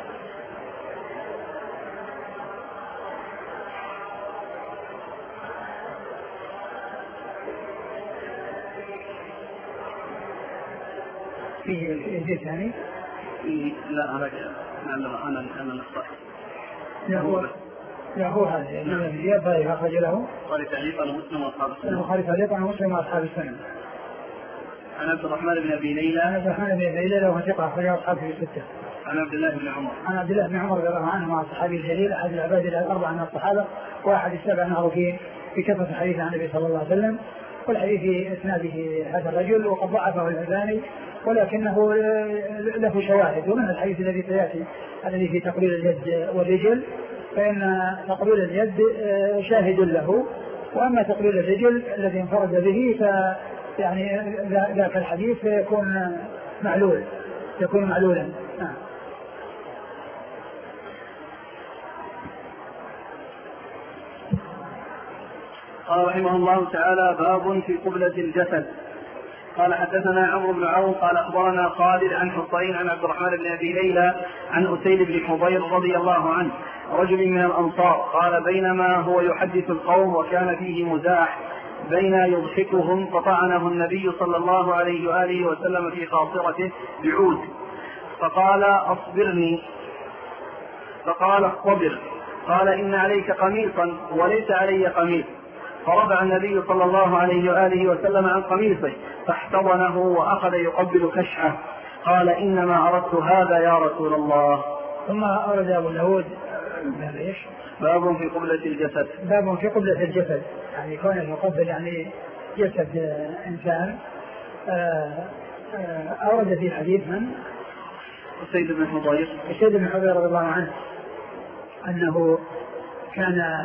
فيه يزيد ثاني لا هذا أنا أنا أنا نصح لا هو لا هو هذا يعني زياد ضعيف أخرج له قال تعليقا مسلم وأصحاب السنة. البخاري تعليقا مسلم وأصحاب السنة. عن عبد الرحمن بن أبي ليلى. عن عبد الرحمن بن أبي ليلى وهو ثقة أخرج أصحابه في الستة. عن عبد الله بن عمر. عن عبد الله بن عمر رضي الله عنه مع الصحابي الجليل أحد العباد الأربعة من الصحابة وأحد السبع المعروفين في كثرة الحديث عن النبي صلى الله عليه وسلم، والحديث في إسناده هذا الرجل وقد ضعفه الألباني ولكنه له شواهد، ومن الحديث الذي سيأتي الذي في تقليل اليد والرجل فإن تقليل اليد شاهد له، وأما تقليل الرجل الذي انفرد به ف يعني ذاك الحديث يكون معلول يكون معلولا. آه. قال رحمه الله تعالى باب في قبلة الجسد. قال حدثنا عمرو بن عون قال أخبرنا خالد عن حصين عن عبد الرحمن بن أبي ليلى عن أسيد بن حضير رضي الله عنه رجل من الأنصار قال بينما هو يحدث القوم وكان فيه مزاح بين يضحكهم فطعنه النبي صلى الله عليه وآله وسلم في خاصرته بعود فقال أصبرني فقال اصطبر قال إن عليك قميصا وليس علي قميص فرفع النبي صلى الله عليه وآله وسلم عن قميصه فاحتضنه وأخذ يقبل كشحه قال إنما أردت هذا يا رسول الله. ثم أورد أبو داود باب في قبلة الجسد. باب في قبلة الجسد يعني كونه يقبل يعني جسد إنسان. أورد في حديث من أسيد بن حضير أسيد بن حضير رضي الله عنه أنه كان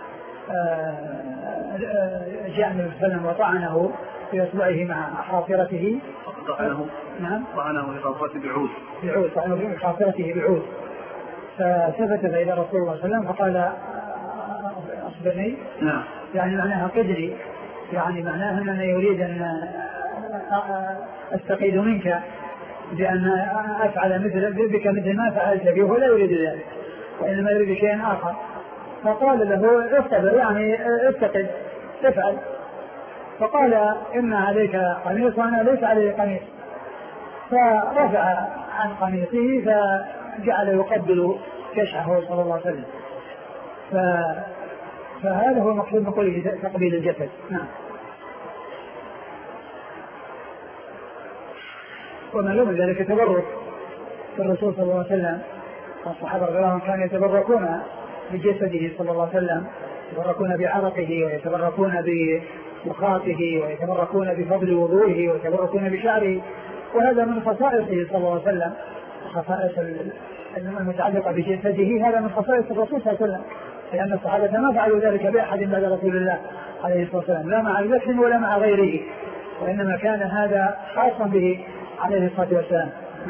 جاء النبي صلى الله عليه وسلم وطعنه في إصبعه مع خاصرته. طعنه نعم طعنه في خاصرته بعود بعود طعنه في خاصرته بعود فثبت إلى رسول الله صلى الله عليه وسلم فقال أصبرني. نعم يعني معناها قدري يعني معناها أنه يريد أن أستقيد منك بأن أفعل مثل بك مثل ما فعلت به ولا يريد ذلك وإنما يريد شيئا آخر. فقال له اصطبر يعني اتقد افعل. فقال إن عليك قميص وأنا ليس علي قميص. فرفع عن قميصه فجعل يقبل كشعه صلى الله عليه وسلم. ف... فهذا هو المقصود بقوله تقبيل الجسد. نعم. وما لهم ذلك تبرك الرسول صلى الله عليه وسلم والصحابة رضي الله عنهم كانوا يتبركون بجسده صلى الله عليه وسلم، يتبركون بعرقه ويتبركون بمخاطه ويتبركون بفضل وضوئه ويتبركون بشعره، وهذا من خصائصه صلى الله عليه وسلم، خصائص المتعلقة بجسده هذا من خصائص الرسول صلى الله عليه وسلم، لأن الصحابة ما فعلوا ذلك بأحد بعد رسول الله عليه الصلاة والسلام، لا مع البشر ولا مع غيره، وإنما كان هذا خاصا به عليه الصلاة والسلام.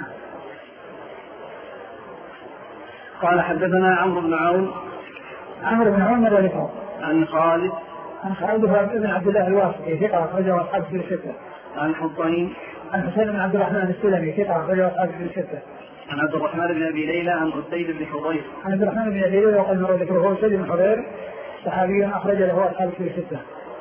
قال حدثنا عمرو بن عون عمرو بن عون ماذا ذكر؟ عن خالد عن خالد بن عبد الله الواسطي ثقة أخرجه أصحاب في الستة. عن حسين عن حسين بن عبد الرحمن السلمي ثقة أخرجه أصحاب في الستة. عن عبد الرحمن بن أبي ليلى عن أسيد بن حضير عن عبد الرحمن بن أبي ليلى وقال مرة ذكره هو أسيد بن حضير صحابي أخرج له أصحاب في الستة.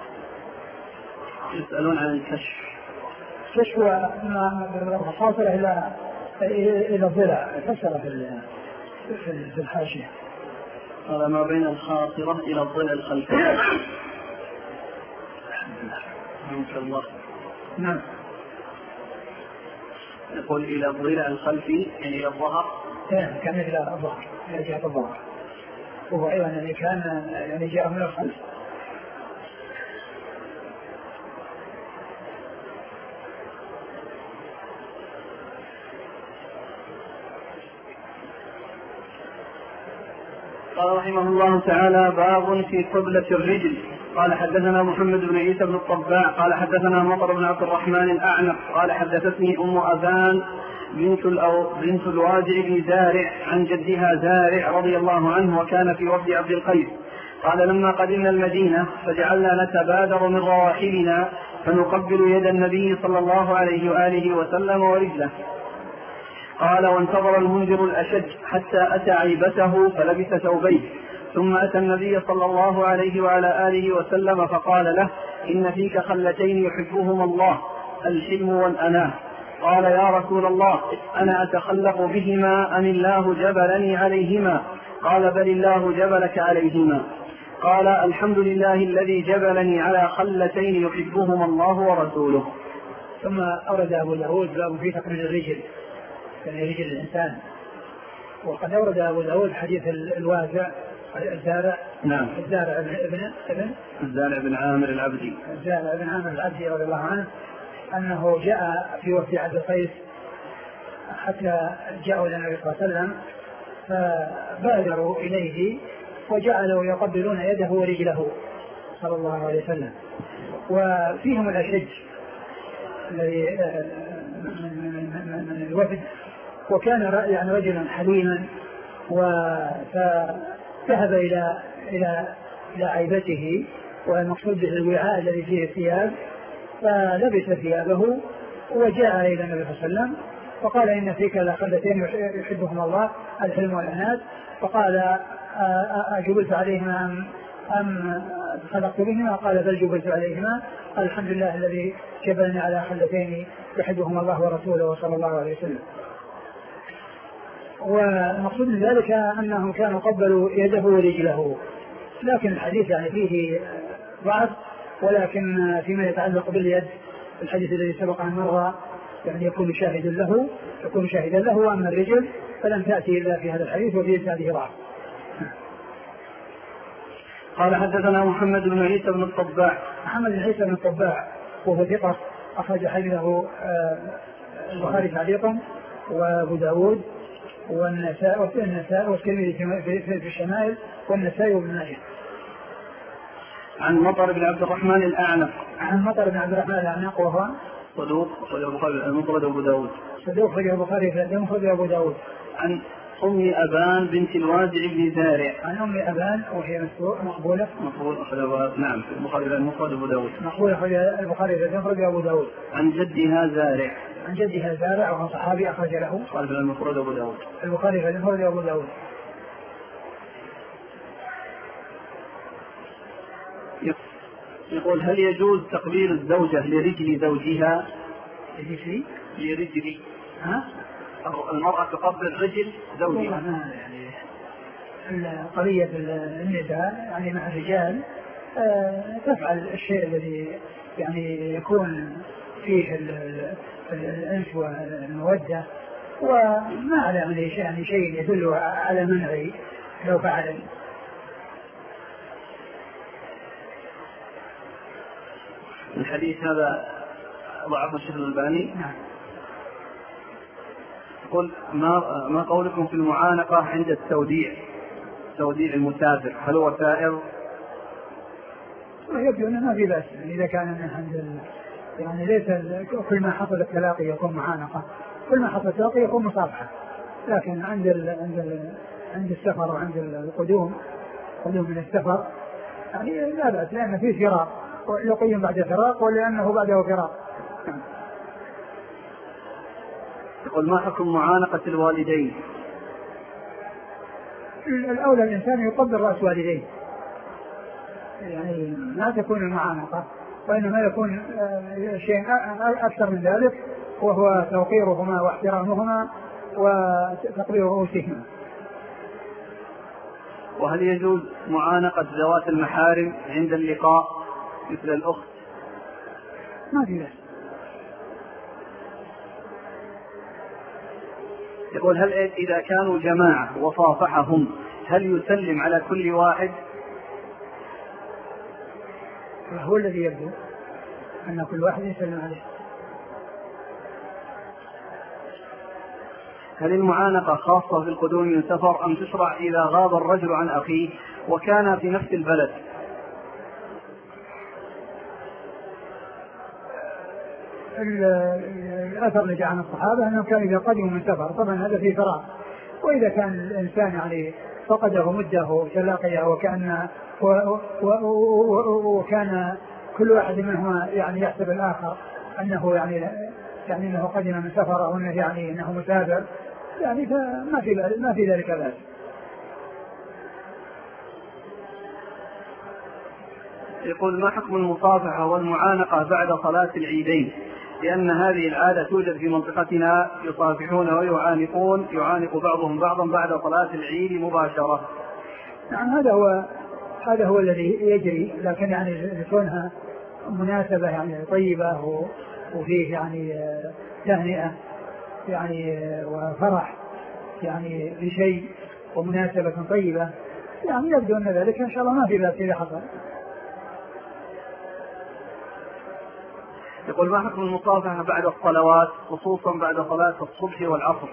يسألون عن الكشف. الكشف هو خاصة إلى إلى الضلع فسر في في الحاشية. هذا ما بين الخاصرة إلى الضلع الخلفي. الله. نعم. يقول إلى الضلع الخلفي يعني إلى الظهر. إيه كان إلى الظهر إلى جهة الظهر. وهو أيضا يعني كان يعني جاء من الخلف. قال رحمه الله تعالى باب في قبلة الرجل. قال حدثنا محمد بن عيسى بن الطباع قال حدثنا مطر بن عبد الرحمن الأعنق قال حدثتني أم أبان بنت, بنت الواجع بن زارع عن جدها زارع رضي الله عنه وكان في وفد عبد القيس. قال لما قدمنا المدينة فجعلنا نتبادر من رواحلنا فنقبل يد النبي صلى الله عليه وآله وسلم ورجله. قال وانتظر المنذر الأشج حتى أتى عيبته فلبس ثوبيه ثم أتى النبي صلى الله عليه وعلى آله وسلم فقال له إن فيك خلتين يحبهما الله الحلم والأناه. قال يا رسول الله أنا أتخلق بهما أم الله جبلني عليهما؟ قال بل الله جبلك عليهما. قال الحمد لله الذي جبلني على خلتين يحبهما الله ورسوله. ثم أورد أبو داود باب في تقبيل الرجل يعني رجل الإنسان. وقد أورد أبو داود حديث الوازع الزارع نعم الزارع ابن ابن الزارع بن عامر العبدي الزارع بن عامر العبدي رضي الله عنه أنه جاء في وفد عبد القيس حتى جاءوا إلى النبي صلى الله عليه وسلم فبادروا إليه وجعلوا يقبلون يده ورجله صلى الله عليه وسلم. وفيهم الأشج الذي من الوفد وكان يعني رجلا حليما فذهب إلى إلى إلى عيبته والمقصود به الوعاء الذي فيه الثياب فلبس ثيابه وجاء إلى النبي صلى الله عليه وسلم فقال إن فيك لخلتين يحبهما الله الحلم والأنات. فقال أجبلت عليهما أم أم خلقت بهما؟ قال بل جبلت عليهما. قال الحمد لله الذي جبلني على خلتين يحبهما الله ورسوله صلى الله عليه وسلم. والمقصود من ذلك أنهم كانوا قبلوا يده ورجله، لكن الحديث يعني فيه ضعف، ولكن فيما يتعلق باليد الحديث الذي سبق عن مرة يعني يكون شاهدا له يكون شاهدا له وأما الرجل فلم تأتي إلا في هذا الحديث وفيه ساده ضعف. قال حدثنا محمد بن عيسى بن الطباع محمد بن عيسى بن الطباع وهو ثقة أخرج حديثه البخاري تعليقا وأبو داود والنساء والنساء والترمذي في الشمائل والنسائي وابن ماجه. عن مطر بن عبد الرحمن الأعنق عن مطر بن عبد الرحمن الأعنق وهو صدوق المفرد أبو داود صدوق خرج البخاري في المفرد أبو داود. عن أم أبان بنت الوازع بن زارع عن أم أبان وهي مقبولة مقبولة نعم في البخاري المفرد أبو داود مقبولة خرج البخاري في المفرد أبو داود. عن جدها زارع عن جدها زارع وهو صحابي أخرج له قال في المفرد أبو داود البخاري في المفرد أبو داود. يقول هل يجوز تقبيل الزوجة لرجل زوجها؟ لرجل لرجل ها؟ المرأة تقبل رجل زوجها. يعني قضية النداء يعني مع الرجال تفعل الشيء الذي يعني يكون فيه الأنس والمودة، وما أعلم يعني شيء يدل على منع لو فعل. الحديث هذا ضعف الشيخ الألباني. نعم. قل ما ما قولكم في المعانقة عند التوديع، توديع المسافر، هل هو سائر؟ يبدو أنه ما في بأس إذا كان عند يعني ليس كل ما حصل التلاقي يكون معانقة، كل ما حصل التلاقي يكون مصافحة، لكن عند ال عند ال عند السفر وعند القدوم قدوم من السفر يعني لا بأس، لأن فيه فراق، لقي بعد فراق ولأنه بعده فراق. يقول ما حكم معانقة الوالدين؟ الأولى الإنسان يقبل رأس والديه، يعني لا تكون المعانقة، وإنما يكون شيء أكثر من ذلك، وهو توقيرهما واحترامهما وتقبيل رؤوسهما. وهل يجوز معانقة ذوات المحارم عند اللقاء مثل الأخت؟ ما في ذلك. يقول هل إذا كانوا جماعة وصافحهم هل يسلم على كل واحد؟ هو الذي يبدو أن كل واحد يسلم عليه. هل المعانقة خاصة في القدوم من سفر أم تشرع إذا غاب الرجل عن أخيه وكان في نفس البلد؟ الأثر اللي جاء عن الصحابة أنهم كانوا إذا قدموا من سفر، طبعا هذا فيه فراغ، وإذا كان الإنسان يعني فقده مده تلاقيه وكان وكان كل واحد منهما يعني يحسب الآخر أنه يعني يعني أنه قدم من سفر أو أنه يعني أنه مسافر، يعني فما في ما في ذلك بأس. يقول ما حكم المصافحة والمعانقة بعد صلاة العيدين؟ لأن هذه العادة توجد في منطقتنا، يصافحون ويعانقون، يعانق بعضهم بعضا بعد صلاة العيد مباشرة. نعم هذا هو هذا هو الذي يجري، لكن يعني كونها مناسبة يعني طيبة وفيه يعني تهنئة يعني وفرح يعني بشيء ومناسبة طيبة، يعني يبدو أن ذلك إن شاء الله ما في بأس إذا حصل. يقول ما حكم المصافحة بعد الصلوات خصوصا بعد صلاة الصبح والعصر؟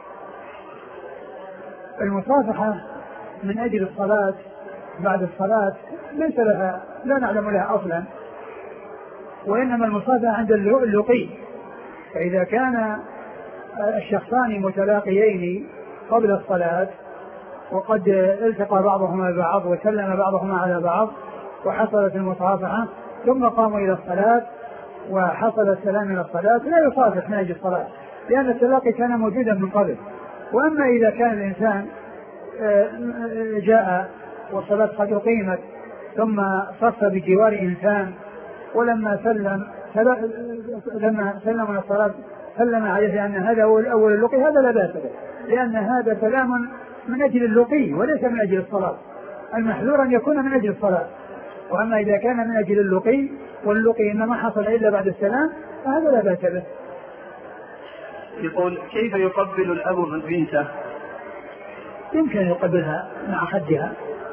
المصافحة من أجل الصلاة بعد الصلاة ليس لها، لا نعلم لها أصلا، وإنما المصافحة عند اللقي، فإذا كان الشخصان متلاقيين قبل الصلاة وقد التقى بعضهما ببعض وسلم بعضهما على بعض وحصلت المصافحة ثم قاموا إلى الصلاة وحصل السلام إلى الصلاة لا يصافح من أجل الصلاة، لأن التلاقي كان موجودا من قبل. وأما إذا كان الإنسان جاء والصلاة قد أقيمت ثم صف بجوار إنسان ولما سلم لما سلم من الصلاة سلم عليه أن هذا هو الأول اللقي، هذا لا بأس به، لأن هذا سلام من أجل اللقي وليس من أجل الصلاة، المحذور أن يكون من أجل الصلاة. وأما إذا كان من أجل اللقي واللقي إنما حصل إلا بعد السلام فهذا لا بأس به. يقول كيف يقبل الأب بنته؟ يمكن يقبلها مع خدها.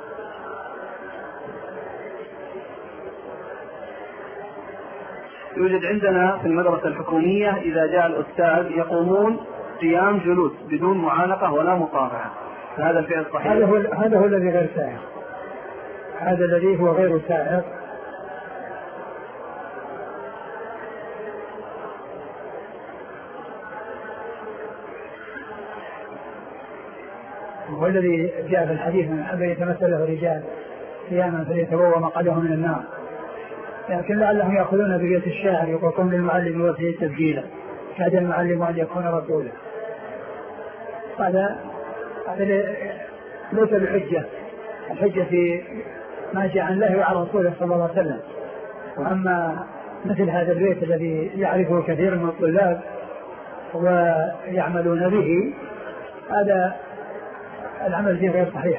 يوجد عندنا في المدرسة الحكومية إذا جاء الأستاذ يقومون قيام جلوس بدون معانقة ولا مصافحة، هذا الفعل صحيح؟ هذا هو هذا هو الذي غير سائغ، هذا الذي هو غير سائغ. هو الذي جاء في الحديث من أحب يتمثل له الرجال قياما فليتبوأ مقعده من النار، لكن لعلهم يأخذون ببيت الشاعر يقولون للمعلم وفيه تسجيلا كاد المعلم أن يكون رسولا. هذا هذا ليس بحجة، الحجة في ما جاء عن الله وعن رسوله صلى الله عليه وسلم. وأما مثل هذا البيت الذي يعرفه كثير من الطلاب ويعملون به هذا العمل فيه غير صحيح.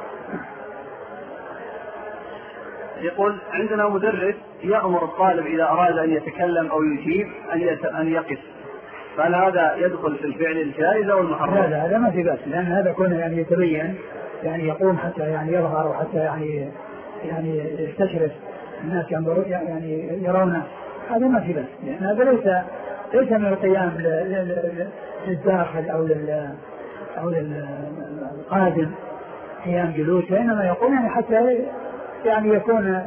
يقول عندنا مدرس يأمر الطالب إذا أراد أن يتكلم أو يجيب أن يقف، فهل هذا يدخل في الفعل الجائز أو المحرم؟ لا لا هذا ما في بأس، لأن هذا كونه يعني يتبين يعني يقوم حتى يعني يظهر وحتى يعني يعني يستشرف الناس يعني يرونه، هذا ما في بأس، لأن هذا ليس ليس من القيام للداخل أو لل أو للقادم قيام جلوس، وإنما يقوم يعني حتى يعني يكون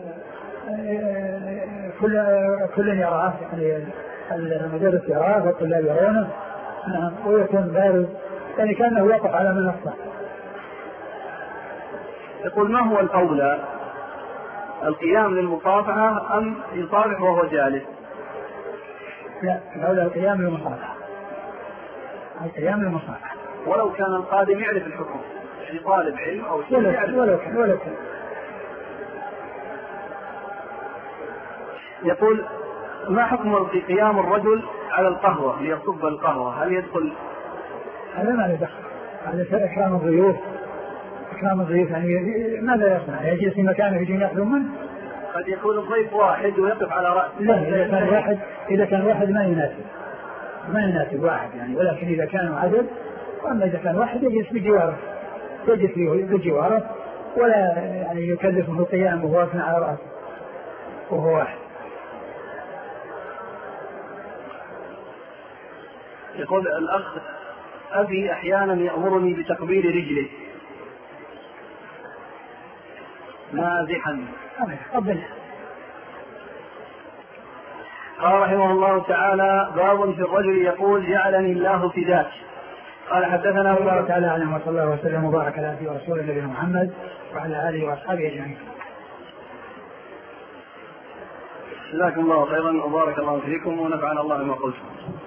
كل كل يراه، يعني المدرس يراه والطلاب يرونه ويكون بارز يعني كأنه يقف على منصة. يقول ما هو الأولى القيام للمصافحة أم يصافح وهو جالس؟ لا الأولى القيام للمصافحة، القيام للمصافحة ولو كان القادم يعرف الحكم، يعني طالب علم أو شيء يعرف. ولو كان ولو كان. يقول ما حكم في قيام الرجل على القهوة ليصب القهوة، هل يدخل؟ هذا ما له دخل، هذا إكرام الضيوف، إكرام الضيوف يعني ماذا يصنع؟ يجلس في مكانه يجي يأكل منه؟ قد يكون الضيف واحد ويقف على رأس. لا إذا كان واحد إذا كان واحد ما يناسب ما يناسب واحد يعني، ولكن إذا كانوا عدد، وأما إذا كان واحد يجلس بجواره يجلس بجواره ولا يعني يكلفه القيام وهو واقف على رأسه وهو واحد. يقول الأخ أبي أحيانا يأمرني بتقبيل رجله مازحا قبلها. قال رحمه الله تعالى باب في الرجل يقول جعلني الله فداك. قال حدثنا الله تعالى عنه وصلى الله وسلم وبارك على عبده ورسوله نبينا محمد وعلى آله وأصحابه أجمعين. جزاكم الله خيرا وبارك الله فيكم ونفعنا الله بما قلتم.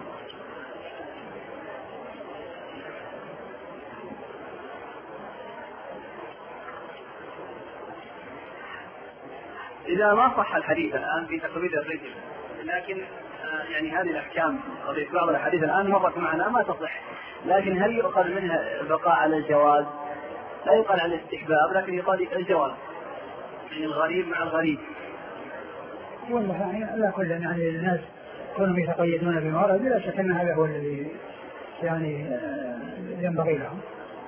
إذا ما صح الحديث الآن في تقبيل الرجل، لكن يعني هذه الأحكام قضية بعض الحديث الآن مرت معنا ما تصح، لكن هل يؤخذ منها البقاء على الجواز؟ لا يقال على الاستحباب لكن يقال الجواز، يعني الغريب مع الغريب. والله يعني لا كل يعني الناس كانوا يتقيدون بالمرض بلا شك أن هذا هو الذي يعني ينبغي لهم.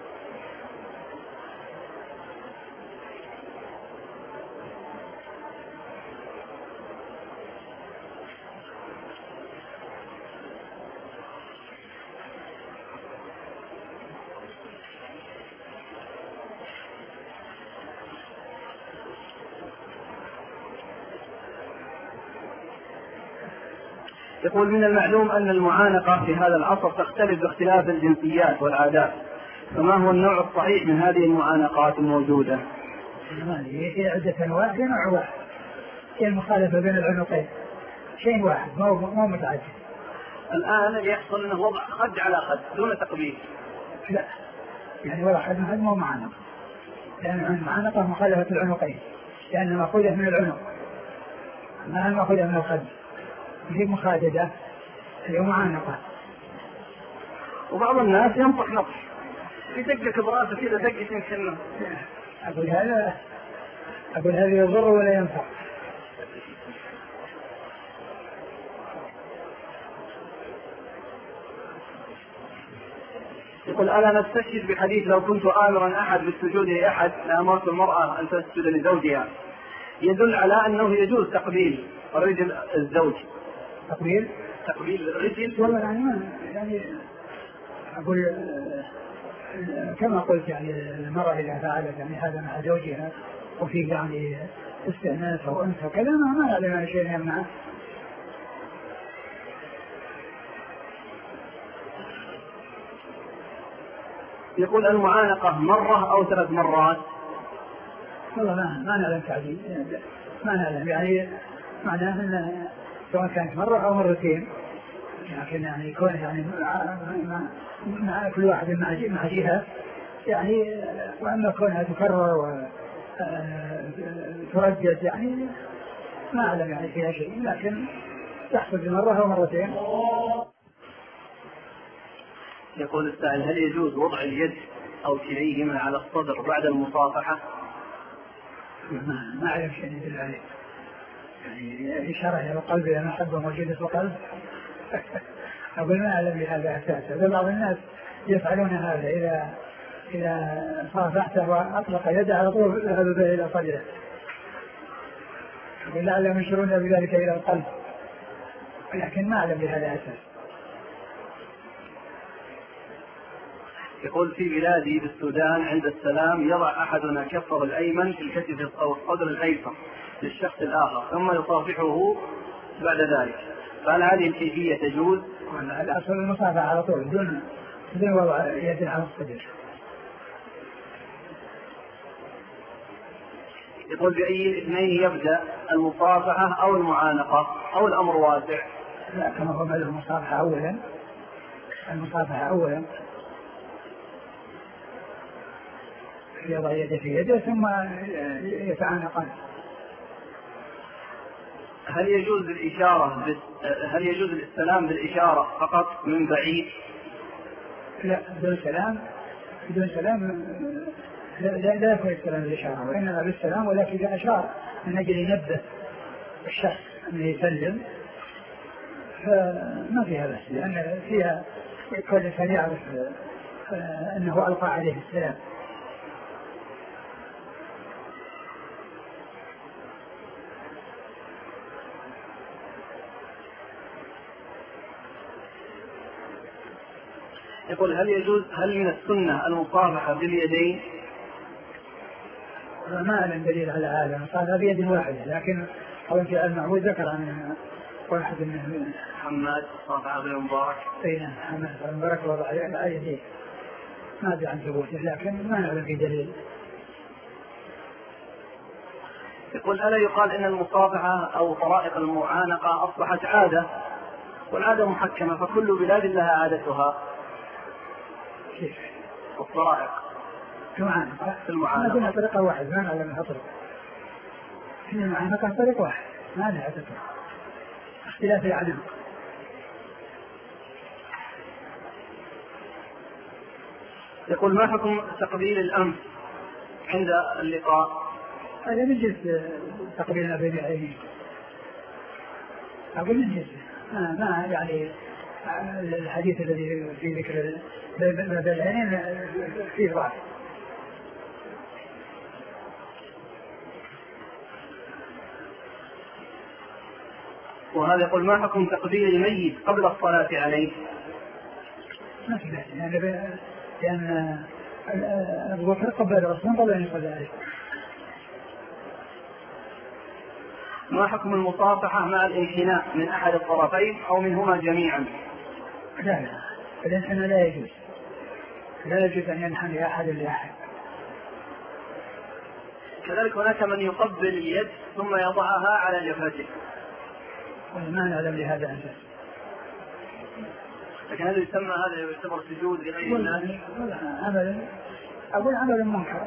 يقول من المعلوم أن المعانقة في هذا العصر تختلف باختلاف الجنسيات والعادات، فما هو النوع الصحيح من هذه المعانقات الموجودة؟ هي عدة أنواع، في نوع واحد هي المخالفة بين العنقين، شيء واحد ما هو متعدد. الآن اللي يحصل أنه وضع خد على خد دون تقبيل. لا يعني ولا خد ما هو معانقة، لأن يعني المعانقة مخالفة العنقين، لأن مأخوذة من العنق ما مأخوذة من الخد، هي مخاددة هي معانقة. وبعض الناس ينطح نطح يدقك براسه كذا دقة يمكنه. أقول هذا أقول هذا يضر ولا ينفع. يقول ألا نستشهد بحديث لو كنت آمرا أحد بالسجود لأحد لأمرت المرأة أن تسجد لزوجها، يدل على أنه يجوز تقبيل رجل الزوج. تقبيل تقبيل الرجل والله يعني ما يعني أقول كما قلت يعني المرأة إذا فعلت يعني هذا مع زوجها وفي يعني استئناس أو أنثى وكذا ما ما لنا شيء يمنعه. يقول المعانقة مرة أو ثلاث مرات؟ والله ما ما نعلم تعديل، ما نعلم يعني معناه أن سواء كانت مرة أو مرتين، لكن يعني يكون يعني مع, مع كل واحد مع مع جهة يعني، وأما كونها تكرر تردد يعني ما أعلم يعني فيها شيء، لكن تحصل مرة أو مرتين. يقول السائل: هل يجوز وضع اليد أو كليهما على الصدر بعد المصافحة؟ ما ما أعلم شيء يدل عليه، يعني إشارة إلى القلب إذا محبة موجودة في القلب. أقول ما أعلم بهذا أساسا. بعض الناس يفعلون هذا، إذا إذا صافحته وأطلق يده على طول ذهب به إلى صدره، لعلهم يشيرون بذلك إلى القلب، لكن ما أعلم بهذا أساس. يقول: في بلادي بالسودان عند السلام يضع أحدنا كفه الأيمن في الكتف أو الصدر الأيسر للشخص الآخر ثم يصافحه بعد ذلك، فهل هذه الكيفية تجوز؟ الأصل المصافحة على طول بدون بدون وضع يد على الصدر. يقول: بأي الاثنين يبدأ، المصافحة أو المعانقة أو الأمر واسع؟ لا، كما هو المصافحة أولا، المصافحة أولا يضع يده في يده ثم يتعانقان. هل يجوز الإشارة بس... هل يجوز الاستلام بالإشارة فقط من بعيد؟ لا، بدون سلام بدون سلام لا, لا, لا يكون السلام بالإشارة، وإنما بالسلام، ولكن إذا أشار من أجل ينبه الشخص أن يسلم فما فيها بس، لأن فيها كل إنسان يعرف أنه ألقى عليه السلام. يقول: هل يجوز هل من السنة المصافحة باليدين؟ ما أعلم دليل على هذا، المصافحة بيد واحدة، لكن قول في المعبود ذكر عن واحد من حماد صافحة بن مبارك. أي نعم، حماد بن مبارك وضع يديه، ما أدري عن ثبوته، لكن ما نعلم في دليل. يقول: ألا يقال إن المصافحة أو طرائق المعانقة أصبحت عادة، والعادة محكمة، فكل بلاد لها عادتها؟ كيف؟ الطرائق المعانقة في المعانقة ما فيها طريقة واحدة، ما نعلم لها طريقة. في المعانقة طريق واحد ما لها طريقة، اختلاف العناق. يقول: ما حكم تقبيل الأنف عند اللقاء؟ هذا من جنس تقبيلنا بين العينين، أقول من جنس ما, ما يعني الحديث الذي في ذكر ما بين العينين فيه ضعف. وهذا يقول: ما حكم تقبيل الميت قبل الصلاة عليه؟ ما في بأس، يعني لأن أبو بكر قبل الرسول قبل أن يصلي عليه. ما حكم المصافحة مع الانحناء من أحد الطرفين أو منهما جميعا؟ لا لا، الانحناء لا يجوز، لا يجوز أن ينحني أحد لأحد. كذلك هناك من يقبل اليد ثم يضعها على جبهته، ما نعلم لهذا أساس، لكن هل يسمى هذا يعتبر سجود لغير الناس؟ عمل أقول عمل منكر.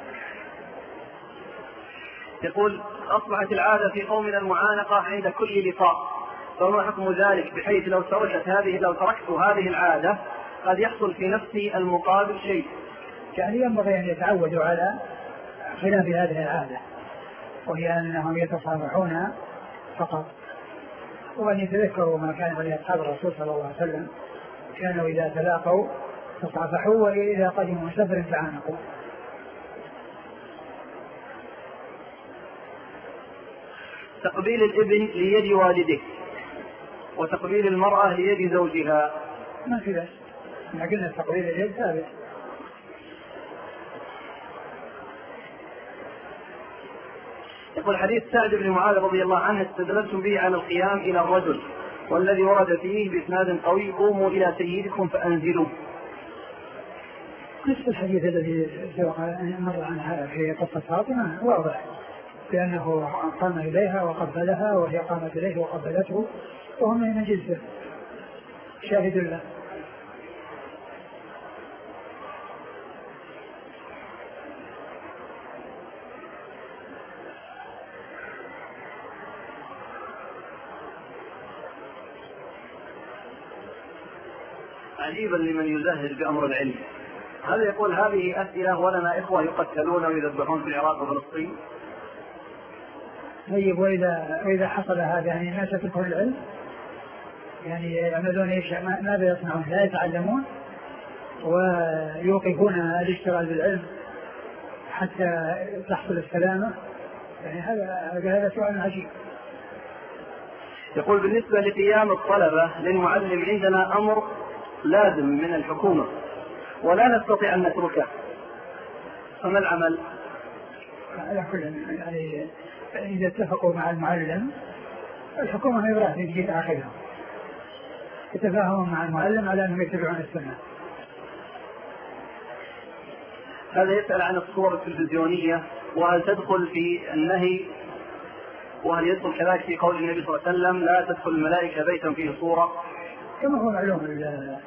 يقول: أصبحت العادة في قومنا المعانقة عند كل لقاء، فما حكم ذلك، بحيث لو تركت هذه لو تركت هذه العادة قد يحصل في نفسي المقابل شيء؟ يعني ينبغي أن يتعودوا على خلاف هذه العادة، وهي أنهم يتصافحون فقط، وأن يتذكروا ما كان عليه أصحاب الرسول صلى الله عليه وسلم، كانوا إذا تلاقوا تصافحوا وإذا قدموا من سفر تعانقوا. تقبيل الابن ليد والده وتقبيل المرأة ليد زوجها؟ ما في بأس، ما قلنا تقبيل اليد ثابت. يقول: حديث سعد بن معاذ رضي الله عنه استدللتم به على القيام إلى الرجل، والذي ورد فيه بإسناد قوي: قوموا إلى سيدكم فأنزلوه. نفس الحديث الذي مر عنها في قصة فاطمة واضح، لأنه قام إليها وقبلها وهي قامت إليه وقبلته، وهم من جنسه شاهد له. عجيبا لمن يزهد بأمر العلم. هذا يقول هذه أسئلة ولنا إخوة يقتلون ويذبحون في العراق وفلسطين. طيب وإذا إذا حصل هذا يعني الناس يتركون العلم يعني يعملون ايش؟ ماذا يصنعون؟ لا يتعلمون ويوقفون الاشتغال بالعلم حتى تحصل السلامة. يعني هذا هذا سؤال عجيب. يقول بالنسبة لقيام الطلبة للمعلم عندنا أمر لازم من الحكومة ولا نستطيع أن نتركه، فما العمل؟ على كل يعني إذا اتفقوا مع المعلم الحكومة هي راح تجي تأخذهم، يتفاهموا مع المعلم على أنهم يتبعون السنة. هذا يسأل عن الصور التلفزيونية وهل تدخل في النهي، وهل يدخل كذلك في قول النبي صلى الله عليه وسلم لا تدخل الملائكة بيتا فيه صورة؟ كما هو معلوم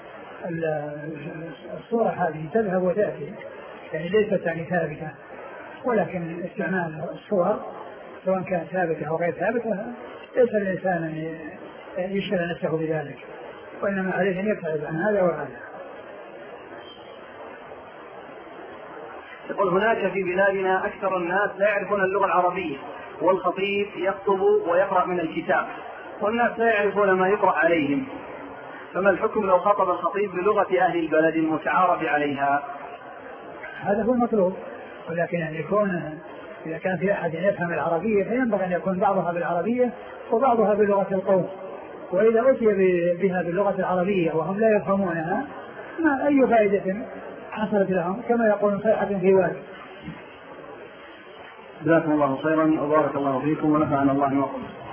الصورة هذه تذهب وتأتي يعني ليست يعني ثابتة، ولكن استعمال الصور سواء كانت ثابتة أو غير ثابتة ليس الإنسان أن يشغل نفسه بذلك، وإنما عليه أن يبتعد عن هذا وهذا. يقول هناك في بلادنا أكثر الناس لا يعرفون اللغة العربية والخطيب يخطب ويقرأ من الكتاب والناس لا يعرفون ما يقرأ عليهم، فما الحكم لو خطب الخطيب بلغة أهل البلد المتعارف عليها؟ هذا هو المطلوب، ولكن أن يكون إذا كان في أحد يفهم العربية فينبغي أن يكون بعضها بالعربية وبعضها بلغة القوم، وإذا أتي بها باللغة العربية وهم لا يفهمونها ما أي فائدة حصلت لهم، كما يقولون صيحة في واد. جزاكم الله خيرا وبارك الله فيكم ونفعنا الله وقم.